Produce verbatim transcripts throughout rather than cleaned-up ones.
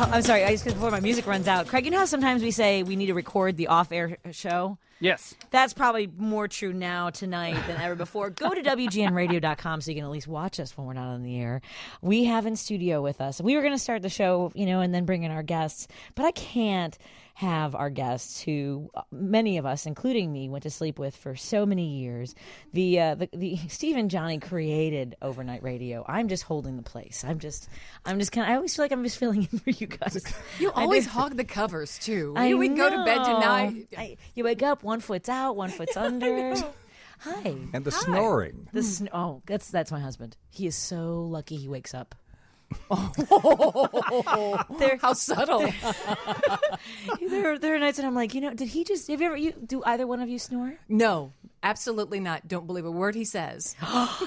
Oh, I'm sorry. I just before my music runs out. Craig, you know how sometimes we say we need to record the off-air show? Yes. That's probably more true now tonight than ever before. Go to W G N radio dot com so you can at least watch us when we're not on the air. We have in studio with us. We were going to start the show, you know, and then bring in our guests, but I can't have our guests who many of us, including me, went to sleep with for so many years. The uh, the, the Steve and Johnny created overnight radio. I'm just holding the place. I'm just I'm just kind of, I always feel like I'm just filling in for you guys. You always hog the covers too. I we go to bed know. tonight. I, you wake up, one foot's out, one foot's under. Hi. And the Hi. snoring. The sn- oh, that's that's my husband. He is so lucky he wakes up. There, how subtle. there, there are nights that I'm like, you know, did he just? Have you ever? You, do either one of you snore? No, absolutely not. Don't believe a word he says.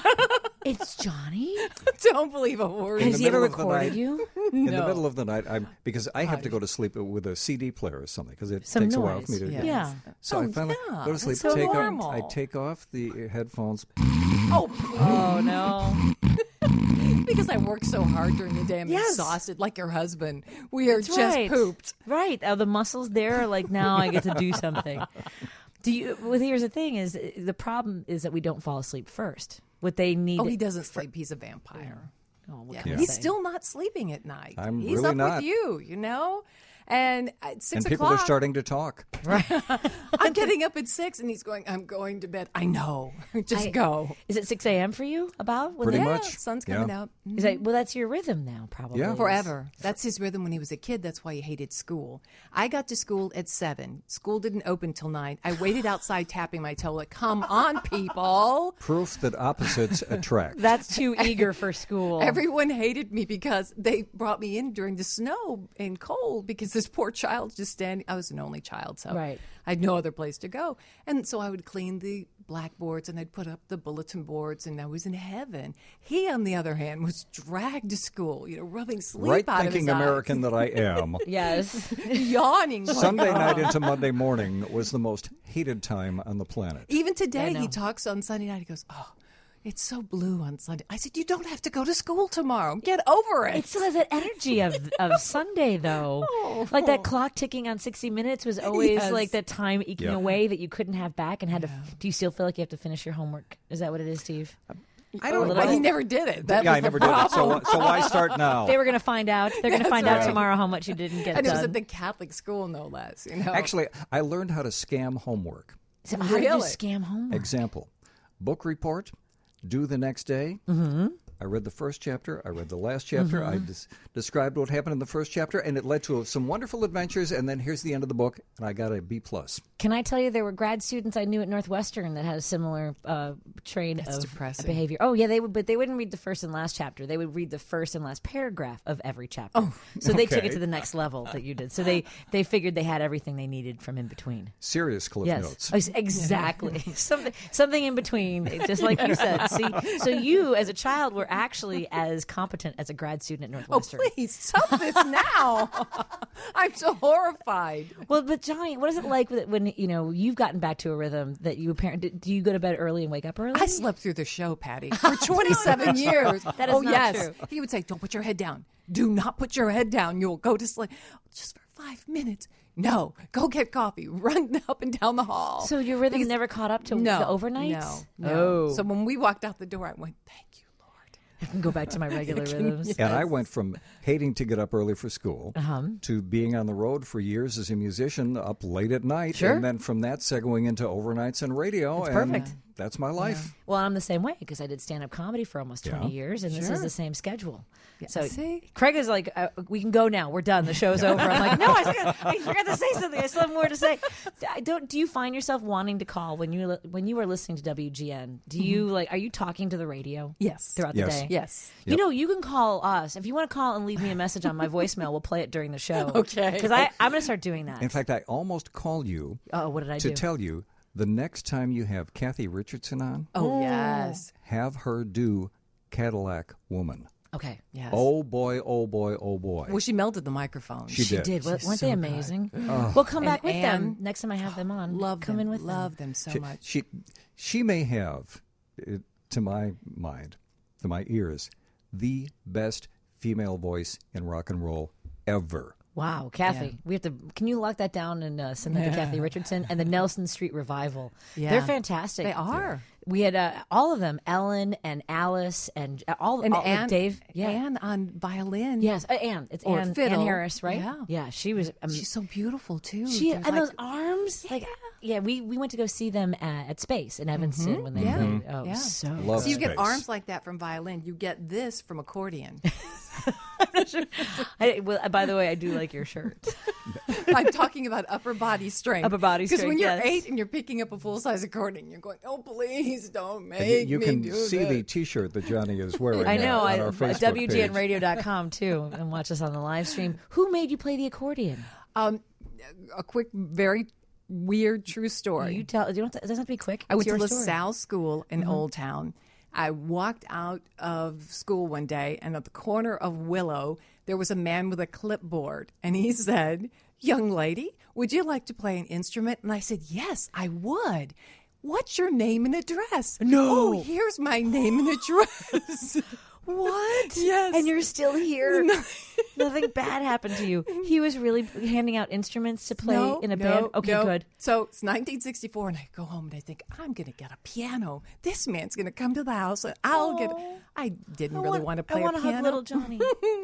It's Johnny. Don't believe a word. Has the he ever middle of the recorded night. you? In No. the middle of the night, I'm because I have to go to sleep with a C D player or something because it Some takes a while for me noise. to. Yeah. Yeah. So Oh, I finally yeah, go to sleep. that's so take normal. off, I take off the headphones. Oh, Oh no. because I work so hard during the day, I'm Yes. exhausted. Like your husband, we are That's just right. pooped. Right. Oh, the muscles there are like, now I get to do something. Do you? Well, here's the thing: is the problem is that we don't fall asleep first. What they need. Oh, he doesn't sleep. He's a vampire. Oh, what Yeah. can I He's say? still not sleeping at night. I'm He's really up not. with you, you know. And at six And people o'clock, are starting to talk. I'm getting up at six, and he's going, "I'm going to bed." I know. Just I- go. Is it six a.m. for you? About when Pretty they- Yeah, much. sun's Yeah. coming out. Is that, well, that's your rhythm now, probably. Yeah. Forever. That's his rhythm when he was a kid. That's why he hated school. I got to school at seven. School didn't open till nine. I waited outside tapping my toe like, come on, people. Proof that opposites attract. That's too eager for school. Everyone hated me because they brought me in during the snow and cold because this poor child just standing. I was an only child, so Right. I had no other place to go. And so I would clean the blackboards and I'd put up the bulletin boards, and I was in heaven. He, on the other hand, was dragged to school, you know, rubbing sleep Right out of his thinking eyes. American that I am. Yes. Yawning. like, Sunday "Oh." night into Monday morning was the most hated time on the planet. Even today, know. he talks on Sunday night. He goes, "Oh, it's so blue on Sunday." I said, "You don't have to go to school tomorrow. Get over it." It still has that energy of of Sunday, though. Like that clock ticking on sixty minutes was always Yes. like that time eking Yeah. away that you couldn't have back and had to. Do you still feel like you have to finish your homework? Is that what it is, Steve? I don't. little Well, he bit. never did it. That yeah, was I the never did it. So, problem. so why start now? They were going to find out. They're going to That's find out right. tomorrow how much you didn't get And it done. was at the Catholic school, no less. You know. Actually, I learned how to scam homework. So how did you Really? scam homework? Example, book report, due the next day. Mm-hmm. I read the first chapter. I read the last chapter. I des- described what happened in the first chapter, and it led to some wonderful adventures. And then here's the end of the book, and I got a B plus. Can I tell you there were grad students I knew at Northwestern that had a similar uh, train That's of depressing. behavior. Oh yeah, they would, but they wouldn't read the first and last chapter. They would read the first and last paragraph of every chapter. Oh, so they took it okay. to the next level that you did. So they they figured they had everything they needed from in between. Serious Cliff Yes, Notes. Ex- exactly. something something in between, just like you said. See, so you as a child were actually as competent as a grad student at Oh, Northwestern. please stop this now! I'm so horrified. Well, but Johnny, what is it like with- when you know you've gotten back to a rhythm that you apparently do? You go to bed early and wake up early? I slept through the show, Patty, for twenty-seven years. That is oh not yes, true. he would say, "Don't put your head down. Do not put your head down. You'll go to sleep just for five minutes." No, go get coffee. Run up and down the hall. So your rhythm Because- never caught up to no, the overnights? No, no. Oh. So when we walked out the door, I went, "Thank you, Lord." I can go back to my regular rhythms. And I went from hating to get up early for school Uh-huh. to being on the road for years as a musician, up late at night, Sure. and then from that segueing into overnights and radio. That's and perfect. That's my life. Well, I'm the same way because I did stand-up comedy for almost twenty Yeah. years, and this is Sure. the same schedule. Yeah, So see? Craig is like, uh, we can go now. We're done. The show's over. I'm like, no, I, still, I forgot to say something. I still have more to say. I don't. Do you find yourself wanting to call when you li- when you are listening to W G N? Do you like? Are you talking to the radio? Yes. Throughout Yes. the day. Yes. You know, you can call us if you want to call and leave me a message on my voicemail. We'll play it during the show. Okay. Because I I'm going to start doing that. In fact, I almost called you Oh, what did I to do? tell you the next time you have Kathy Richardson on, Oh yes. have her do Cadillac Woman. Okay. Yes. Oh boy, oh boy, oh boy. Well, she melted the microphone. She She did. did. Weren't She's they so amazing? We'll come back with And them Anne- next time I have them on. Love come them. in with Love them. them so she, much. she she may have, uh, to my mind, to my ears, the best female voice in rock and roll, ever. Wow, Kathy, Yeah. we have to. Can you lock that down and uh, send that to Kathy Richardson and the Nelson Street Revival? Yeah. They're fantastic. They are. We had uh, all of them: Ellen and Alice and uh, all And all, Anne, Dave. Yeah. Anne on violin. Yes, uh, Anne. It's Or Anne, fiddle. Anne Harris, right? Yeah. yeah. She was. Um, She's so beautiful too. she They're and like- those arms, like yeah. We we went to go see them at, at Space in Evanston when they Yeah. played. Oh, Yeah. so Love So you get Space. arms like that from violin. You get this from accordion. I, well, by the way, I do like your shirt. I'm talking about upper body strength. Upper body Because when strength, you're yes. eight and you're picking up a full size accordion, you're going, "Oh, please don't make And you, you me can do see this." the T-shirt that Johnny is wearing. I know. uh, on I our Facebook W G N page. radio dot com too, and watch us on the live stream. Who made you play the accordion? Um, a quick, very weird, true story. You tell. You don't. It doesn't have to be quick. I It's went to your LaSalle story. School in Old Town. I walked out of school one day, and at the corner of Willow, there was a man with a clipboard, and he said, "Young lady, would you like to play an instrument?" And I said, "Yes, I would. What's your name and address?" No. Oh, here's my name and address. What? Yes. And you're still here. Nothing bad happened to you. He was really handing out instruments to play No, in a no, band. Okay, no. good. So it's nineteen sixty-four, and I go home and I think, I'm going to get a piano. This man's going to come to the house, and I'll get. Aw. I didn't I really want, want to play I want a to piano. hug little Johnny.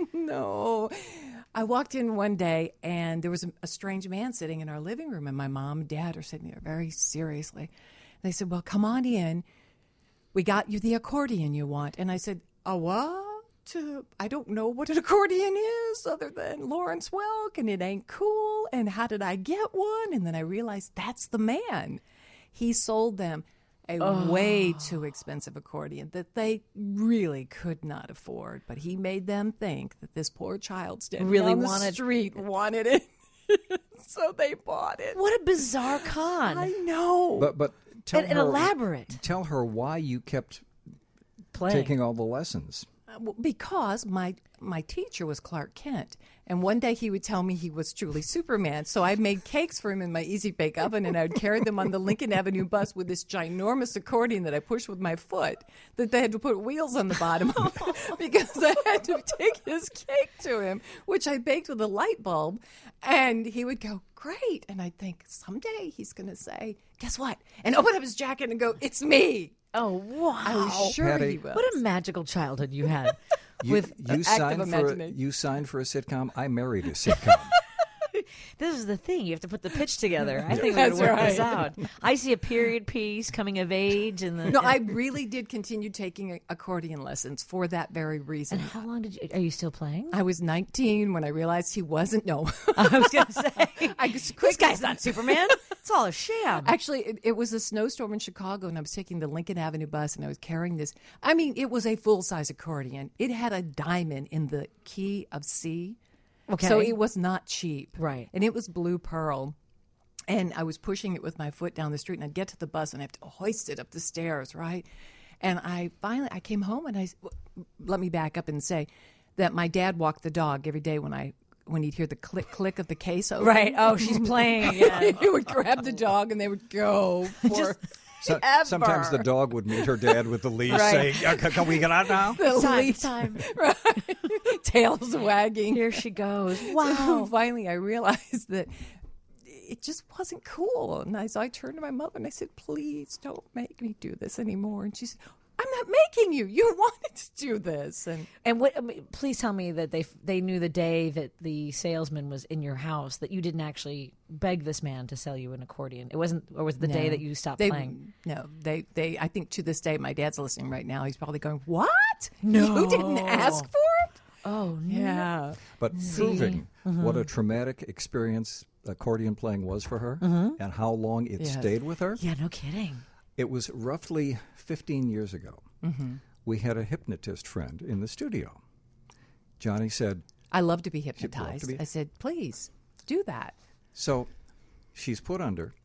No. I walked in one day, and there was a, a strange man sitting in our living room, and my mom and dad are sitting there very seriously. They said, "Well, come on in. We got you the accordion you want." And I said, "A what? To, I don't know what an accordion is other than Lawrence Welk, and it ain't cool. And how did I get one?" And then I realized that's the man. He sold them a way too expensive accordion that they really could not afford. But he made them think that this poor child standing Really on the wanted- street wanted it. So they bought it. What a bizarre con. I know. But but tell and, and her elaborate. tell her why you kept Playing. taking all the lessons. Well, because my my teacher was Clark Kent, and one day he would tell me he was truly Superman. So I made cakes for him in my Easy Bake Oven, and I would carry them on the Lincoln Avenue bus with this ginormous accordion that I pushed with my foot. That they had to put wheels on the bottom of because I had to take his cake to him, which I baked with a light bulb. And he would go, "Great," and I'd think someday he's going to say, "Guess what?" and open up his jacket and go, "It's me." Oh, wow. I was sure Patty, he was. What a magical childhood you had. You, With you active signed for a, imagination. you signed for a sitcom. I married a sitcom. This is the thing. You have to put the pitch together. I think we That's can work this right. out. I see a period piece, coming of age, and the. No, I really did continue taking accordion lessons for that very reason. And how long did you? Are you still playing? I was nineteen when I realized he wasn't. No, I was going to say, I just this guy's not Superman. It's all a sham. Actually, it, it was a snowstorm in Chicago, and I was taking the Lincoln Avenue bus, and I was carrying this. I mean, it was a full size accordion. It had a diamond in the key of C, Okay. so it was not cheap, Right. And it was blue pearl. And I was pushing it with my foot down the street, and I'd get to the bus, and I have to hoist it up the stairs, right? And I finally, I came home, and I let me back up and say that my dad walked the dog every day when I when he'd hear the click click of the case open. Right. Oh, she's playing again. He would grab the dog, and they would go for So, Ever. sometimes the dog would meet her dad with the leash, Right. saying, "Yeah, can, can we get out now?" the Time, lead- time. right? Tails wagging. Here she goes. So Wow. finally, I realized that it just wasn't cool. And I, so I turned to my mother and I said, "Please don't make me do this anymore." And she said, "I'm not making you. You wanted to do this." And And what? I mean, please tell me that they they knew the day that the salesman was in your house that you didn't actually beg this man to sell you an accordion. It wasn't, or was it the day No. that you stopped they, playing? No, they, they, I think to this day, my dad's listening right now. He's probably going, "What? No. You didn't ask for it?" Oh no. Yeah. But proving what a traumatic experience accordion playing was for her and how long it Yes. stayed with her. Yeah. No kidding. It was roughly fifteen years ago. We had a hypnotist friend in the studio. Johnny said, I love to be love to hypnotized. be- I said, "Please do that." so she's put under.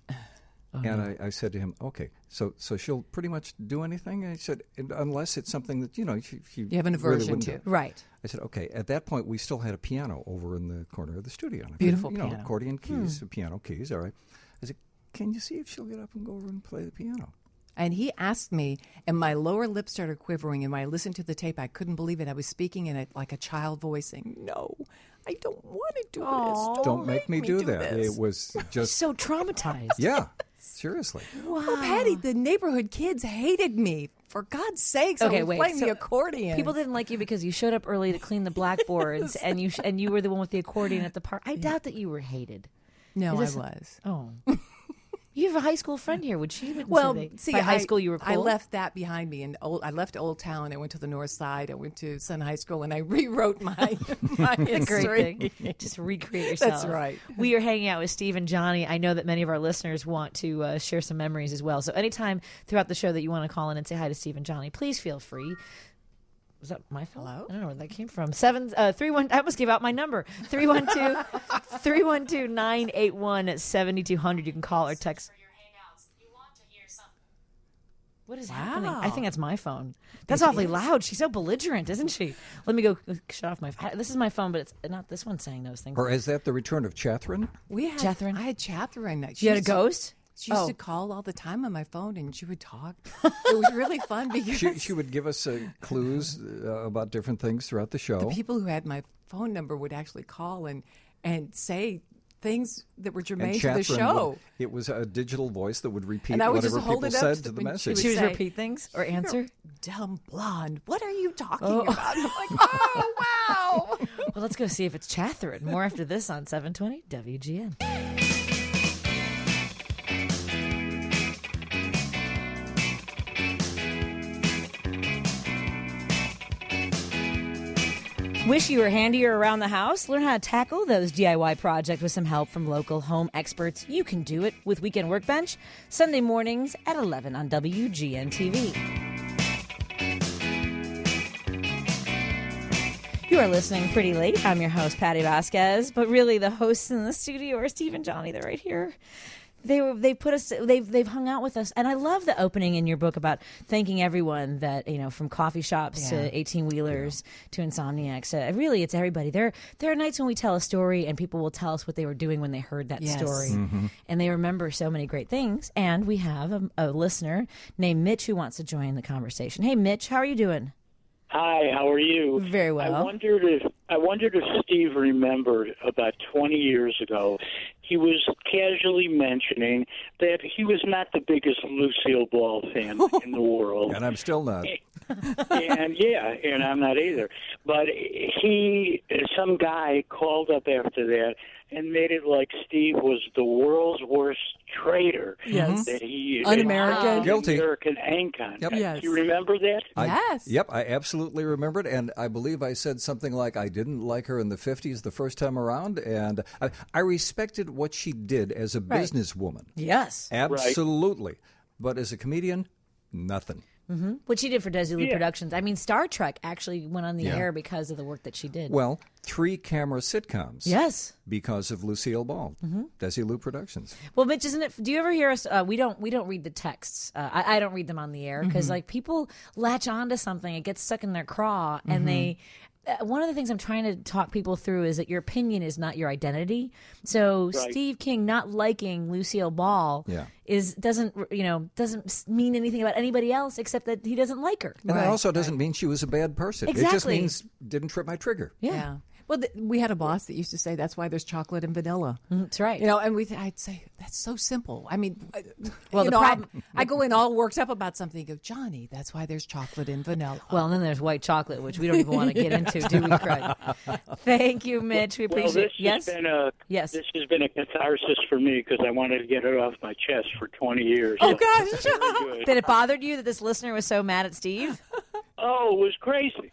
And I, I said to him, "Okay, so so she'll pretty much do anything?" And he said, "Unless it's something that, you know, she, she You have an really aversion wouldn't to. do." Right. I said, "Okay." At that point, we still had a piano over in the corner of the studio. And I Beautiful put, you know, piano. accordion keys, piano keys. All right. I said, "Can you see if she'll get up and go over and play the piano?" And he asked me, and my lower lip started quivering. And when I listened to the tape, I couldn't believe it. I was speaking in a, like a child voice saying, "No, I don't want to do Aw. this. Don't make me do that. This. It was just, So traumatized. yeah, seriously. Well, Patty, the neighborhood kids hated me. For God's sakes, Okay, I was wait, playing so the accordion. People didn't like you because you showed up early to clean the blackboards, and you sh- and you were the one with the accordion at the park. I doubt that you were hated. No, Is this- I was. Oh, you have a high school friend here. Would she? Wouldn't Well, say that see, by high I, school you were cool? I left that behind me, and old, I left Old Town. I went to the North Side. I went to Sun High School, and I rewrote my my Great history. thing. Just recreate yourself. That's right. We are hanging out with Steve and Johnny. I know that many of our listeners want to uh, share some memories as well. So anytime throughout the show that you want to call in and say hi to Steve and Johnny, please feel free. Was that my phone? Hello? I don't know where that came from. Seven uh, three one. I almost gave out my number. Three one two, three one two nine eight one seventy two hundred. You can call or text. What is happening? I think that's my phone. That's awfully loud. She's so belligerent, isn't she? Let me go shut off my phone. This is my phone, but it's not this one saying those things. Or is that the return of Catherine? We had Catherine? I had Catherine. She You had a used to- ghost? She used Oh. to call all the time on my phone, and she would talk. It was really fun because She, she would give us uh, clues uh, about different things throughout the show. the people who had my phone number would actually call and and say things that were germane to the Catherine show. would- it was a digital voice that would repeat And I would whatever just hold people it up said to to the when she message. would She would say- repeat things or answer? Dumb blonde. What are you talking Oh. about? I'm like, oh wow. Well, let's go see if it's Catherine. More after this on seven twenty W G N. Wish you were handier around the house? Learn how to tackle those D I Y projects with some help from local home experts. You can do it with Weekend Workbench, Sunday mornings at eleven on W G N T V. You are listening pretty late. I'm your host, Patty Vasquez, but really the hosts in the studio are Steve and Johnny. They're right here. They were. They put us. They've. They've hung out with us, and I love the opening in your book about thanking everyone that you know, from coffee shops Yeah. to eighteen wheelers to insomniacs. Uh, really, it's everybody. There. There are nights when we tell a story, and people will tell us what they were doing when they heard that Yes. story, Mm-hmm. and they remember so many great things. And we have a, a listener named Mitch who wants to join the conversation. Hey, Mitch, how are you doing? Hi, how are you? Very well. I wondered if I wondered if Steve remembered about twenty years ago. He was casually mentioning that he was not the biggest Lucille Ball fan in the world. And I'm still not. And yeah, and I'm not either. But he, some guy called up after that and made it like Steve was the world's worst traitor. Yes. That he Un-American. Guilty. American icon. Yep. Yes. Do you remember that? I- Yes. Yep, I absolutely remember it, and I believe I said something like I didn't like her in the fifties the first time around, and I, I respected what she did as a Right. businesswoman. Yes. Absolutely. But as a comedian, nothing. What she did for Desilu Yeah. Productions. I mean, Star Trek actually went on the Yeah. air because of the work that she did. Well, three camera sitcoms. Yes. Because of Lucille Ball, Mm-hmm. Desilu Productions. Well, Mitch, isn't it? Do you ever hear us? Uh, we don't. We don't read the texts. Uh, I, I don't read them on the air because, like, people latch onto something. It gets stuck in their craw, and they. Uh, one of the things I'm trying to talk people through is that your opinion is not your identity. So Right. Steve King not liking Lucille Ball Yeah. is doesn't you know doesn't s- mean anything about anybody else except that he doesn't like her. And Right, that also doesn't mean she was a bad person. It just Exactly. means didn't trip my trigger. Yeah, Well, th- we had a boss that used to say that's why there's chocolate and vanilla. that's right. You know, and we th- I'd say that's so simple. I mean, I- Well, you the know, problem- I, I go in all worked up about something. You go, Johnny, that's why there's chocolate and vanilla. Well, and then there's white chocolate, which we don't even want to get into, do we, Craig? Thank you, Mitch. We Well, appreciate this it. Yes? has been a Yes. this has been a catharsis for me because I wanted to get it off my chest for twenty years. Oh, So, gosh. very good. Did it bother you that this listener was so mad at Steve? Oh, it was crazy.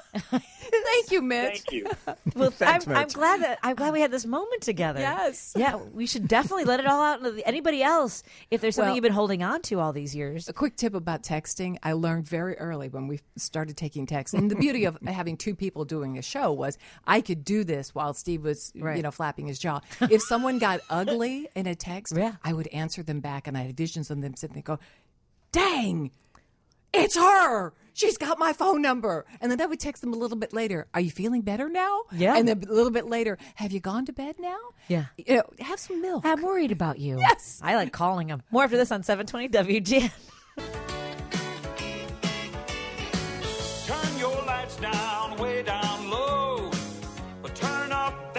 Thank you, Mitch. Thank you. Well, Thanks, I'm, I'm Mitch. glad that I'm glad we had this moment together. Yes. Yeah, we should definitely let it all out. To anybody else, if there's something Well- you've been holding on to all these years. A quick tip about texting. I learned very early when we started taking texts. And the beauty of having two people doing a show was I could do this while Steve was, Right. you know, flapping his jaw. If someone got ugly in a text, Yeah. I would answer them back, and I had visions of them sitting there go, dang, it's her. She's got my phone number. And then I would text them a little bit later. Are you feeling better now? Yeah. And then a little bit later, have you gone to bed now? Yeah. You know, have some milk. I'm worried about you. Yes. I like calling him. More after this on seven twenty W G N. Turn your lights down, way down low. But turn up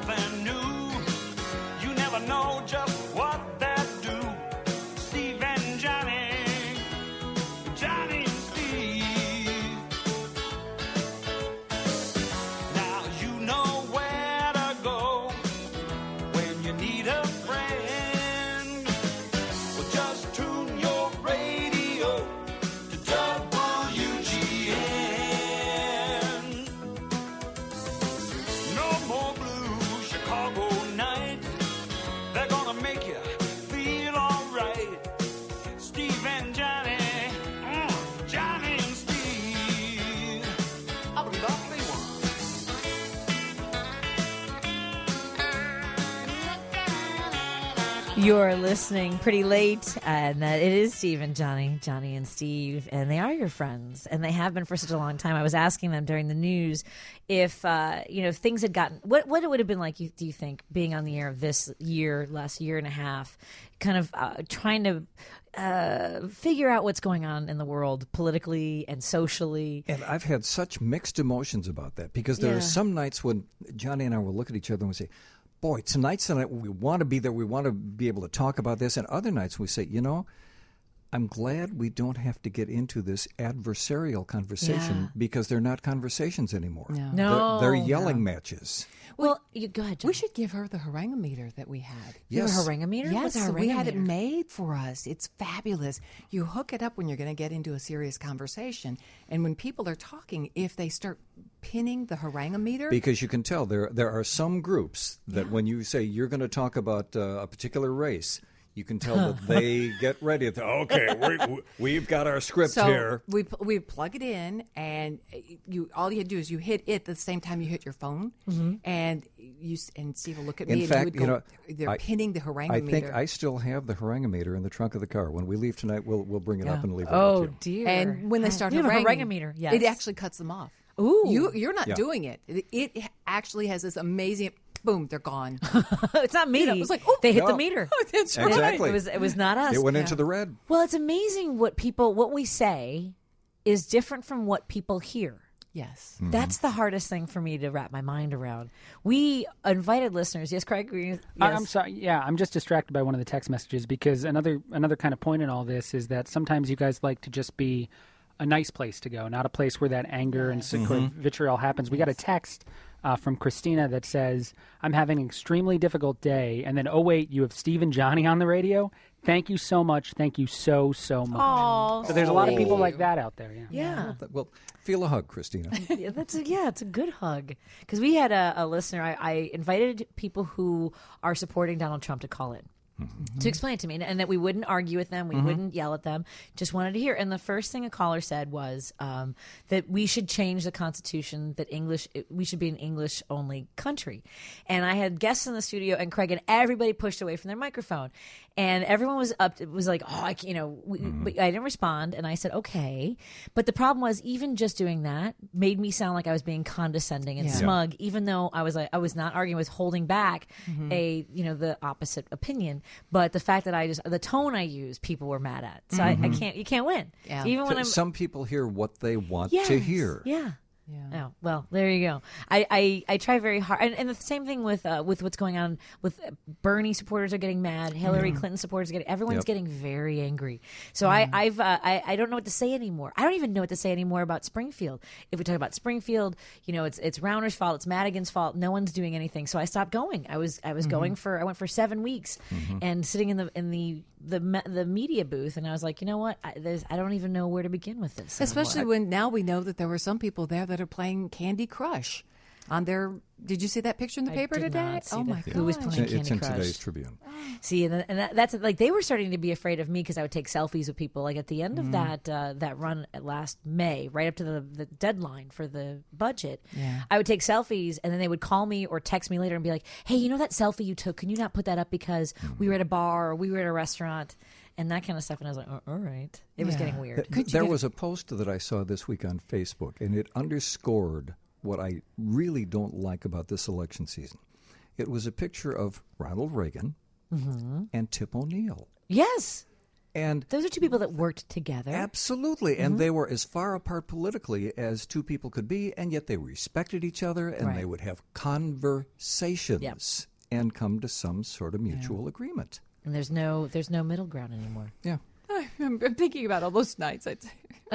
something new. You never know just what they'll do. Steve and Johnny, Johnny and Steve. Now you know where to go when you need a friend. Well, just tune your radio to W G N. No more blue Chicago nights. They're gonna make you feel alright. Steve and Johnny, mm, Johnny and Steve. I believe I'll play one. You're listening pretty late, and that it is Steve and Johnny, Johnny and Steve, and they are your friends, and they have been for such a long time. I was asking them during the news if uh, you know if things had gotten what what it would have been like. You, do you think being on the air this year, last year and a half, kind of uh, trying to uh, figure out what's going on in the world politically and socially? And I've had such mixed emotions about that because there Yeah. are some nights when Johnny and I will look at each other and we say, boy, tonight's the night we want to be there. We want to be able to talk about this. And other nights we say, you know, I'm glad we don't have to get into this adversarial conversation Yeah. because they're not conversations anymore. No. No. They're, they're yelling matches. Well, you go ahead. Johnny. We should give her the harangometer that we had. You have a Yes. harangometer? What's Yes, a we had it harangometer? made for us. It's fabulous. You hook it up when you're going to get into a serious conversation. And when people are talking, if they start pinning the harangometer, Because you can tell there there are some groups that when you say you're going to talk about uh, a particular race, you can tell that they get ready. To, okay, we, we've got our script so here. we we plug it in, and you all you do is you hit it at the same time you hit your phone, and you s- and Steve will look at me In and fact, he would you go, know, they're I- pinning the I harangometer. think I still have the harangometer in the trunk of the car. When we leave tonight, we'll we'll bring it up Yeah. and leave it Oh with you. dear! And when they start you have a haranguing, harangometer, yes. it actually cuts them off. Ooh. you you're not Yeah. doing it. it. It actually has this amazing boom. They're gone. it's not me. know, it was like, oh, they hit the no. meter. That's It was- Exactly. It was it was not us. It went into the red. Well, it's amazing what people what we say is different from what people hear. Yes. Mm-hmm. That's the hardest thing for me to wrap my mind around. We invited listeners. Yes, Craig. were you- I- Yes. I'm sorry. Yeah, I'm just distracted by one of the text messages because another another kind of point in all this is that sometimes you guys like to just be a nice place to go, not a place where that anger and sort of vitriol happens. We got a text uh, from Christina that says, "I'm having an extremely difficult day," and then, "Oh wait, you have Steve and Johnny on the radio. Thank you so much. Thank you so so much." Aw, So there's a lot of people sweet. like that out there. Yeah. Yeah. Well, feel a hug, Christina. Yeah, that's a, yeah, it's a good hug because we had a, a listener. I, I invited people who are supporting Donald Trump to call in to explain it to me, and, and that we wouldn't argue with them, we wouldn't yell at them, just wanted to hear. And the first thing a caller said was um, that we should change the Constitution, that English we should be an English only country. And I had guests in the studio, and Craig and everybody pushed away from their microphone, and everyone was up. It was like, oh, I, can't- you know, we, but I didn't respond, and I said okay. But the problem was, even just doing that made me sound like I was being condescending and Yeah. smug, even though I was like, I was not arguing with holding back a you know the opposite opinion. But the fact that I just the tone I used, people were mad at. So I, I can't you can't win. Yeah. Even when I'm Some people hear what they want Yes, to hear. Yeah. Yeah. Oh, well, there you go. I, I, I try very hard. And, and the same thing with uh, with what's going on with uh, Bernie supporters are getting mad. Hillary Clinton supporters are getting, everyone's Yep. getting very angry. So I, I've, uh, I, I don't know what to say anymore. I don't even know what to say anymore about Springfield. If we talk about Springfield, you know, it's, it's Rauner's fault. It's Madigan's fault. No one's doing anything. So I stopped going. I was, I was going for, I went for seven weeks and sitting in the, in the, the, me- the media booth. And I was like, you know what? I, there's, I don't even know where to begin with this. Especially when now we know that there were some people there that are playing Candy Crush on their. Did you see that picture in the I paper did today? not see oh that. my god! Who was It's playing in, it's Candy in Crush? today's Tribune. See, and, and that, that's like they were starting to be afraid of me because I would take selfies with people. Like at the end of Mm-hmm. that uh, that run at last May, right up to the, the deadline for the budget, Yeah. I would take selfies, and then they would call me or text me later and be like, "Hey, you know that selfie you took? Can you not put that up because we were at a bar or we were at a restaurant?" And that kind of stuff. And I was like, oh, "All right." It was Yeah. getting weird. Could you There get was a post that I saw this week on Facebook, and it underscored what I really don't like about this election season. It was a picture of Ronald Reagan and Tip O'Neill. Yes. And Those are two people that worked together. absolutely. And they were as far apart politically as two people could be, and yet they respected each other, and Right. they would have conversations Yep. and come to some sort of mutual agreement. And there's no there's no middle ground anymore. Yeah. I'm, I'm thinking about all those nights. I'd say,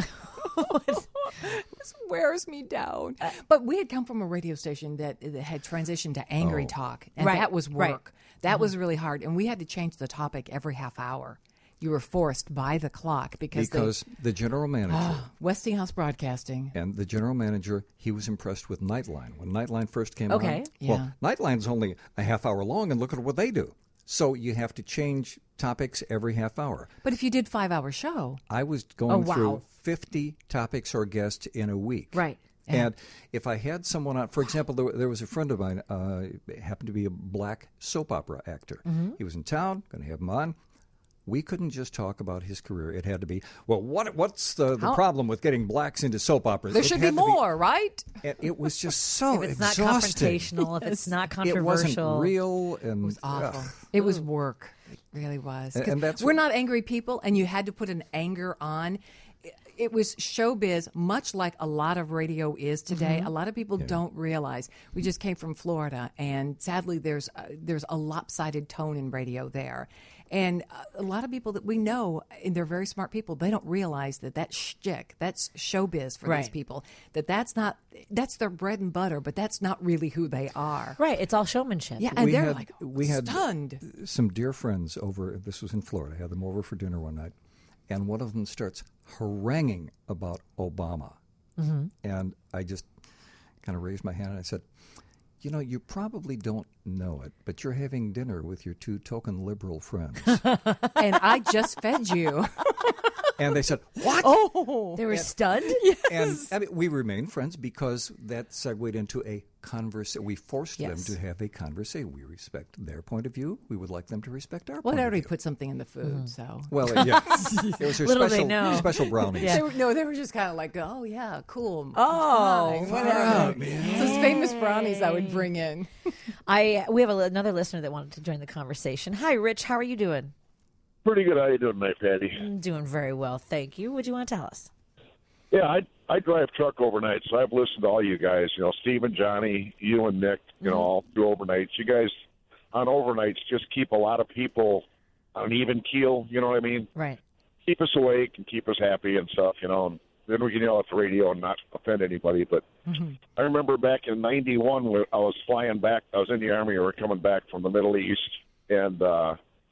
this wears me down. But we had come from a radio station that, that had transitioned to angry Oh. talk, and Right, that was right. work. That was really hard, and we had to change the topic every half hour. You were forced by the clock because, Because the general manager they, Westinghouse Broadcasting. and the general manager, he was impressed with Nightline. When Nightline first came Okay. on, Yeah. well, Nightline's only a half hour long, and look at what they do. So you have to change topics every half hour. But if you did five-hour show, I was going Oh, wow. through fifty topics or guests in a week. Right. And if I had someone on, for example, there, there was a friend of mine, uh, happened to be a black soap opera actor. Mm-hmm. He was in town, going to have him on. We couldn't just talk about his career. It had to be, well, what what's the, the How- problem with getting blacks into soap operas? there It should be had to more, right? and it was just so If it's not exhausting. confrontational, if it's not It controversial. wasn't real, and It was awful. ugh. It was work. It really was. And- 'Cause and that's we're what- not angry people, and you had to put an anger on. It- It was showbiz, much like a lot of radio is today. A lot of people don't realize. We just came from Florida, and sadly, there's uh, there's a lopsided tone in radio there. And uh, a lot of people that we know, and they're very smart people, they don't realize that that's shtick, that's showbiz for these Right. people. That that's not that's their bread and butter, but that's not really who they are. Right. It's all showmanship. Yeah, and We they're had- like we had- stunned. Some dear friends over, this was in Florida, I had them over for dinner one night, and one of them starts haranguing about Obama. Mm-hmm. And I just kind of raised my hand and I said, you know, you probably don't know it, but you're having dinner with your two token liberal friends. And I just fed you. And they said, what? Oh, They were stunned. And I mean, we remained friends because that segued into a conversation. We forced Yes. them to have a conversation. We respect their point of view. We would like them to respect our well, point they of already view. put something in the food, so. Well, yeah. It was their Little they special, know. special brownies. They were, no, they were just kind of like, oh, yeah, cool. Oh, fine, whatever. Those famous brownies I would bring in. I we have a, another listener that wanted to join the conversation. Hi, Rich. How are you doing? Pretty good. How you doing, tonight, Patty? I'm doing very well, thank you. What do you want to tell us? Yeah, I I drive truck overnight, so I've listened to all you guys. You know, Steve and Johnny, you and Nick. You know, all through overnights. You guys on overnights just keep a lot of people on an even keel. You know what I mean? Right. Keep us awake and keep us happy and stuff. You know, and then we can yell at the radio and not offend anybody. But I remember back in ninety-one, when I was flying back. I was in the Army. We were coming back from the Middle East, and uh,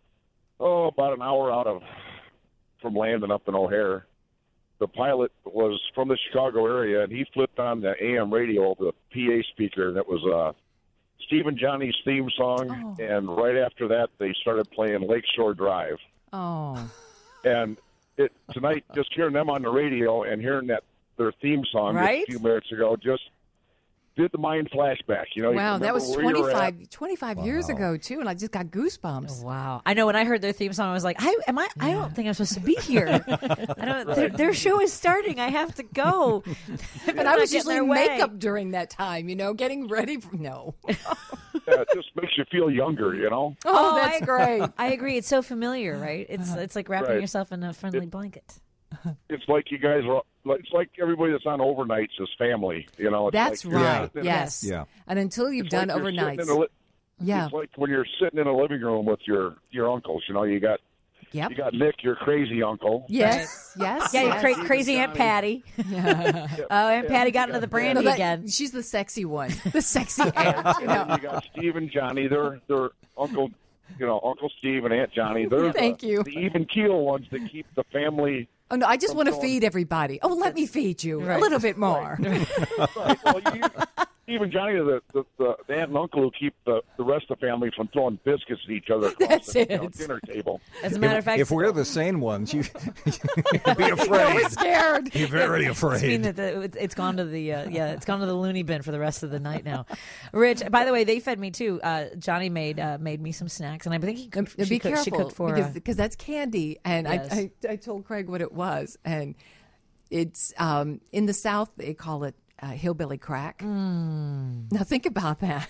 oh, about an hour out of from landing up in O'Hare, the pilot was from the Chicago area, and he flipped on the A M radio over the P A speaker, and it was uh, Steve and Johnny's theme song. Oh. And right after that, they started playing Lakeshore Drive. Oh. And it tonight, just hearing them on the radio and hearing that their theme song just Right? a few minutes ago just did the mind flashback. You know, you Wow, that remember was where you were at. twenty-five, twenty-five years ago, too, and I just got goosebumps. Wow. I know when I heard their theme song, I was like, I am I I don't think I'm supposed to be here. I don't their, their show is starting. I have to go. And I was usually in makeup during that time, you know, getting ready for. No. Yeah, it just makes you feel younger, you know. Oh, that's I, great. I agree. It's so familiar, right? It's it's like wrapping Right. yourself in a friendly blanket. It's like you guys are. It's like everybody that's on overnights is family, you know. It's That's like you're right. sitting- Yes. Yeah. And until you've it's done like you're sitting overnights. in a li- Yeah. It's like when you're sitting in a living room with your your uncles. You know, you got Yep. you got Nick, your crazy uncle. Yes. Yes. Yeah, yes. cra- crazy Aunt Patty. Oh, Aunt Patty got into the No, brandy that- again. She's the sexy one. The sexy aunt. You And then know. you got Steve and Johnny. They're they're uncle, you know, Uncle Steve and Aunt Johnny. They're Thank the, you. the even keel ones that keep the family. Oh, no, I just want to going- feed everybody. Oh, let me feed you a Right. little bit more. Right. Well, you, Steve and Johnny are the, the, the, the aunt and uncle who keep the, the rest of the family from throwing biscuits at each other across That's the you know, it. dinner table. As a matter of fact, If we're the sane ones, you be I afraid. was scared. You're very It's mean afraid. that the, it's- it's gone to the uh, yeah, it's gone to the loony bin for the rest of the night now. Rich, by the way, they fed me too. Uh, Johnny made uh, made me some snacks, and I think he cooked, she be cooked, careful she cooked for. because uh, because that's candy, and Yes. I, I I told Craig what it was, and it's um, in the South they call it uh, hillbilly crack. Mm. Now think about that.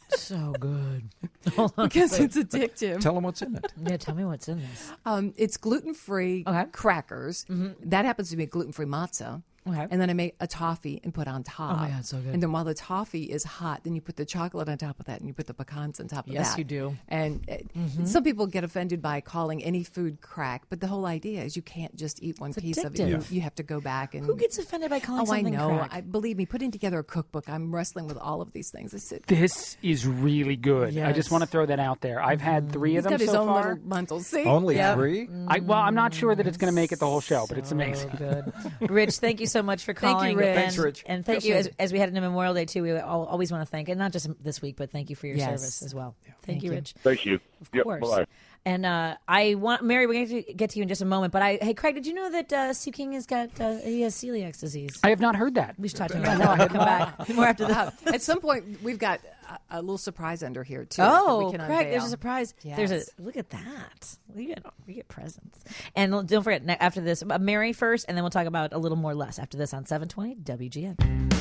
So good. because it's addictive. Tell them what's in it. Yeah, tell me what's in this. Um, it's gluten-free Okay. crackers. That happens to be gluten-free matzah. Okay. And then I make a toffee and put on top. Oh my God, so good. And then while the toffee is hot, then you put the chocolate on top of that, and you put the pecans on top of that. Yes, you do. And uh, some people get offended by calling any food crack, but the whole idea is you can't just eat one It's piece of it. addictive. You, you have to go back and. Who gets offended by calling Oh, I something know. crack? I believe me. Putting together a cookbook, I'm wrestling with all of these things. I said, This is really good. I just Yes. want to throw that out there. I've had three he's of them got his so own far. little bundle. See, Only Yeah. three? I, well, I'm not sure that it's going to make it the whole show, but it's So amazing. good. Rich, thank you so much for Thank you, calling. Rich. And, Thanks, Rich. And thank you. As, as we head into Memorial Day, too, we al- always want to thank, and not just this week, but thank you for your Yes. service as well. Thank, Thank you, you. Rich. Thank you. Of Yep, course. bye. And uh, I want, Mary, we're going to get to you in just a moment, but I, hey, Craig, did you know that uh, Steve King has got, uh, he has celiac disease? I have not heard that. We should talk to him about that when we come back. More after that. Uh, at some point, we've got a, a little surprise under here too. that Oh, we can Craig, there's unveil. a surprise. There's a Yes. look at that. We get we get presents. And don't forget ne- after this, uh, Mary first, and then we'll talk about a little more less after this on seven twenty W G N.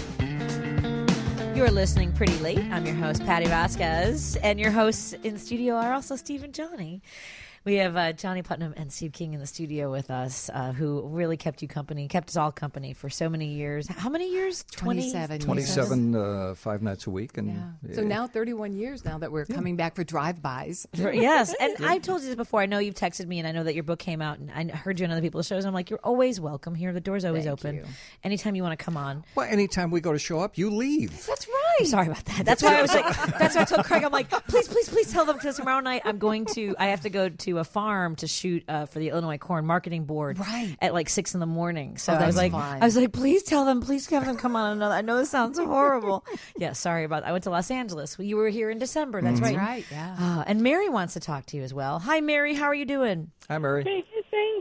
You're listening Pretty Late. I'm your host Patty Vasquez, and your hosts in studio are also Steve and Johnny. We have uh, Johnny Putnam and Steve King in the studio with us, uh, who really kept you company, kept us all company for so many years. How many years? twenty twenty-seven. twenty-seven, uh, five nights a week. And Yeah. So now thirty-one years now that we're coming back for drive-bys. For- yes, and I've told you this before. I know you've texted me, and I know that your book came out, and I heard you on other people's shows. I'm like, you're always welcome here. The door's always Thank open. you. Anytime you want to come on. Well, anytime we go to show up, you leave. That's right. I'm sorry about that. That's why I was like, that's why I told Craig, I'm like, please, please, please tell them, because tomorrow night I'm going to, I have to go to a farm to shoot uh, for the Illinois Corn Marketing Board Right. at like six in the morning. So Oh, I was that's like, fun. I was like, please tell them, please have them come on another. I know this sounds horrible. Yeah, sorry about that. I went to Los Angeles. Well, you were here in December. That's right. Right, yeah. Uh, and Mary wants to talk to you as well. Hi, Mary. How are you doing? Hi, Mary. Hey, thanks.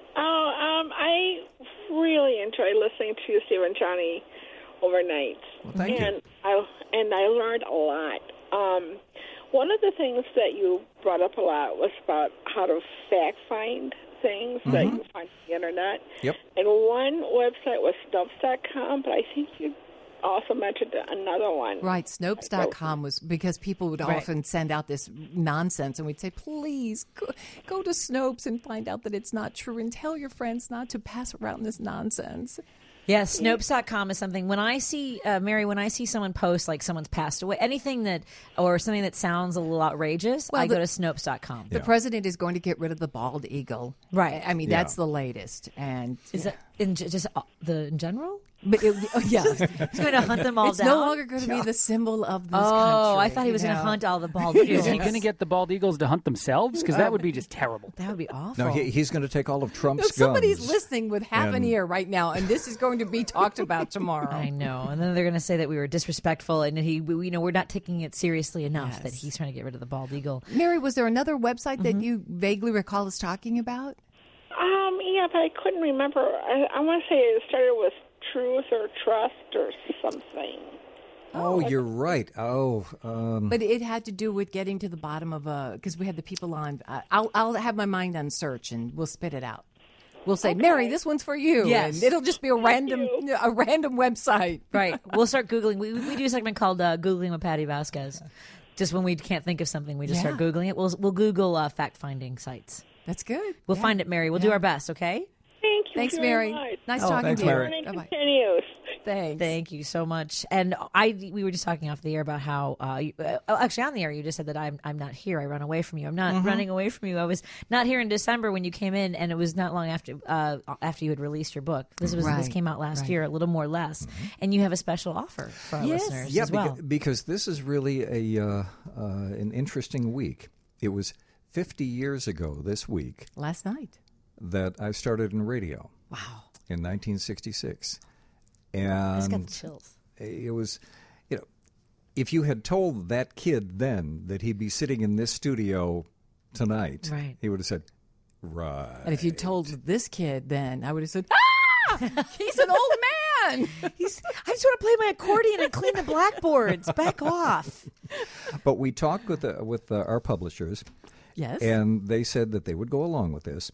Oh, um, I really enjoy listening to Steve and Johnny overnight. Well, thank you. and I and I learned a lot. Um, one of the things that you brought up a lot was about how to fact find things that you find on the internet. Yep. And one website was Snopes dot com, but I think you also mentioned another one. Right, Snopes dot com was because people would Right. often send out this nonsense, and we'd say, please go, go to Snopes and find out that it's not true, and tell your friends not to pass around this nonsense. Yes, Snopes dot com is something. When I see, uh, Mary, when I see someone post like someone's passed away, anything that, or something that sounds a little outrageous, Well, I the- go to Snopes dot com. The president is going to get rid of the bald eagle. Right. I mean, Yeah. that's the latest. And Is that in j- just uh, the in general? But it, oh, yeah. He's going to hunt them all It's down. no longer going to be the symbol of this oh, country. I thought he you was going to know. hunt all the bald Is eagles. he going to get the bald eagles to hunt themselves? Because that would be just terrible. That would be awful. No, he, he's going to take all of Trump's If somebody's guns. listening with half an And- ear right now, and this is going to be talked about tomorrow. I know, and then they're going to say that we were disrespectful, and that he, we, you know, we're not taking it seriously enough. Yes. That he's trying to get rid of the bald eagle. Mary, was there another website Mm-hmm. that you vaguely recall us talking about? Um, yeah, but I couldn't remember. I, I want to say it started with Truth or Trust or something. Oh, you're right. Oh, um, But it had to do with getting to the bottom of a, because we had the people on. Uh, I'll, I'll have my mind on search, and we'll spit it out. We'll say, Mary, this one's for you. Yes. And it'll just be a random, you. a random website. Right. We'll start Googling. We, we do a segment called uh, Googling with Patty Vasquez. Just when we can't think of something, we just Yeah. start Googling it. We'll, we'll Google uh, fact-finding sites. That's good. We'll Yeah. find it, Mary. We'll do our best, okay? Thank you Thanks, very Mary. much. Nice Oh, talking thanks, to you. Mary. Learning Bye-bye. continues. Thanks. Thank you so much. And I, we were just talking off the air about how, uh, you, uh, oh, actually on the air, you just said that I'm, I'm not here. I run away from you. I'm not Mm-hmm. running away from you. I was not here in December when you came in, and it was not long after, uh, after you had released your book. This was, this Right, came out last right. year, a little more less. And you have a special offer for our Yes. listeners yeah, as well. beca- because this is really a uh, uh, an interesting week. It was fifty years ago this week Last night. that I started in radio Wow. in nineteen sixty-six. I just got And the chills. it was, you know, if you had told that kid then that he'd be sitting in this studio tonight, Right. he would have said, right. And if you told this kid then, I would have said, ah, he's an old man. He's, I just want to play my accordion and clean the blackboards. Back off. But we talked with the, with uh, our publishers, Yes. and they said that they would go along with this.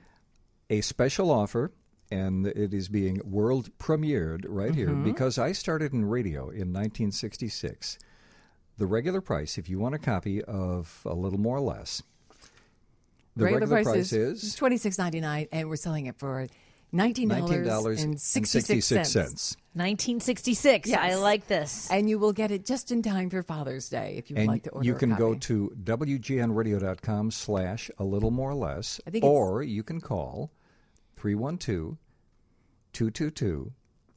A special offer, and it is being world premiered right here because I started in radio in nineteen sixty-six. the regular price, if you want a copy of A Little More or Less, the regular, regular price, price is, is twenty-six ninety-nine, and we're selling it for nineteen dollars and sixty-six cents. nineteen sixty-six. Yes. I like this. And you will get it just in time for Father's Day if you would And like to order you can a copy. go to W G N radio dot com slash a little more or less, I think it's- or you can call three one two, two two two,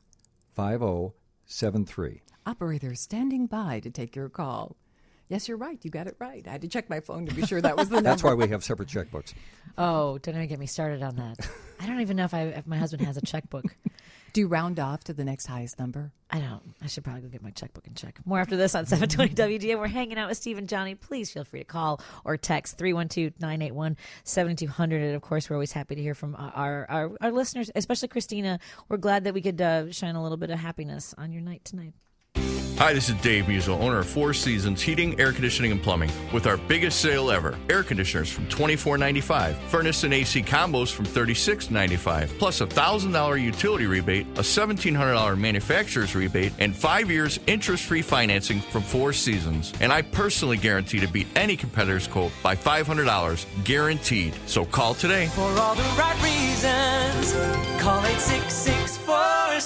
five oh seven three. Operator standing by to take your call. Yes, you're right. You got it right. I had to check my phone to be sure that was the number. That's why we have separate checkbooks. Oh, don't even get me started on that. I don't even know if, I, if my husband has a checkbook. Do you round off to the next highest number? I don't. I should probably go get my checkbook and check. More after this on seven twenty W G N. We're hanging out with Steve and Johnny. Please feel free to call or text three one two, nine eight one, seven two zero zero. And, of course, we're always happy to hear from our, our, our listeners, especially Christina. We're glad that we could uh, shine a little bit of happiness on your night tonight. Hi, this is Dave Musil, owner of Four Seasons Heating, Air Conditioning, and Plumbing, with our biggest sale ever. Air conditioners from twenty-four ninety-five, furnace and A C combos from thirty-six ninety-five, plus a one thousand dollars utility rebate, a seventeen hundred dollars manufacturer's rebate, and five years interest-free financing from Four Seasons. And I personally guarantee to beat any competitor's quote by five hundred dollars, guaranteed. So call today. For all the right reasons, call eight six six, four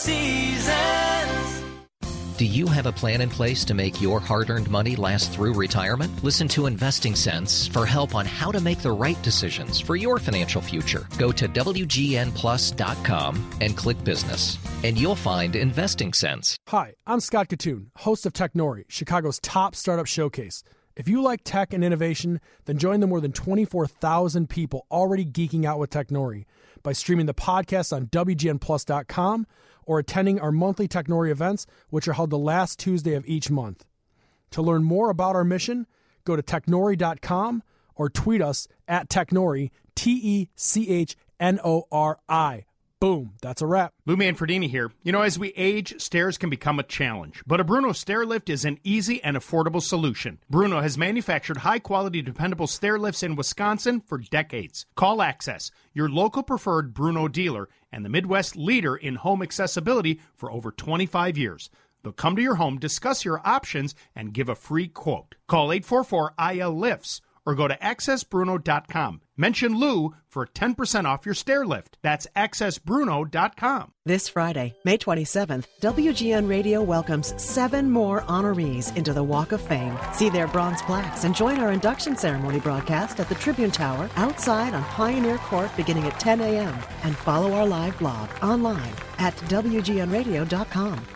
seasons. Do you have a plan in place to make your hard-earned money last through retirement? Listen to Investing Sense for help on how to make the right decisions for your financial future. Go to W G N plus dot com and click Business, and you'll find Investing Sense. Hi, I'm Scott Katoon, host of Technori, Chicago's top startup showcase. If you like tech and innovation, then join the more than twenty-four thousand people already geeking out with Technori by streaming the podcast on W G N plus dot com or attending our monthly Technori events, which are held the last Tuesday of each month. To learn more about our mission, go to technori dot com or tweet us at Technori, T E C H N O R I. Boom, that's a wrap. Lou Manfredini here. You know, as we age, stairs can become a challenge, but a Bruno stair lift is an easy and affordable solution. Bruno has manufactured high-quality, dependable stair lifts in Wisconsin for decades. Call Access, your local preferred Bruno dealer and the Midwest leader in home accessibility for over twenty-five years. They'll come to your home, discuss your options, and give a free quote. Call eight four four I L lifts or go to access bruno dot com. Mention Lou for ten percent off your stair lift. That's access bruno dot com. This Friday, May twenty-seventh, W G N Radio welcomes seven more honorees into the Walk of Fame. See their bronze plaques and join our induction ceremony broadcast at the Tribune Tower outside on Pioneer Court beginning at ten a.m. And follow our live blog online at W G N radio dot com.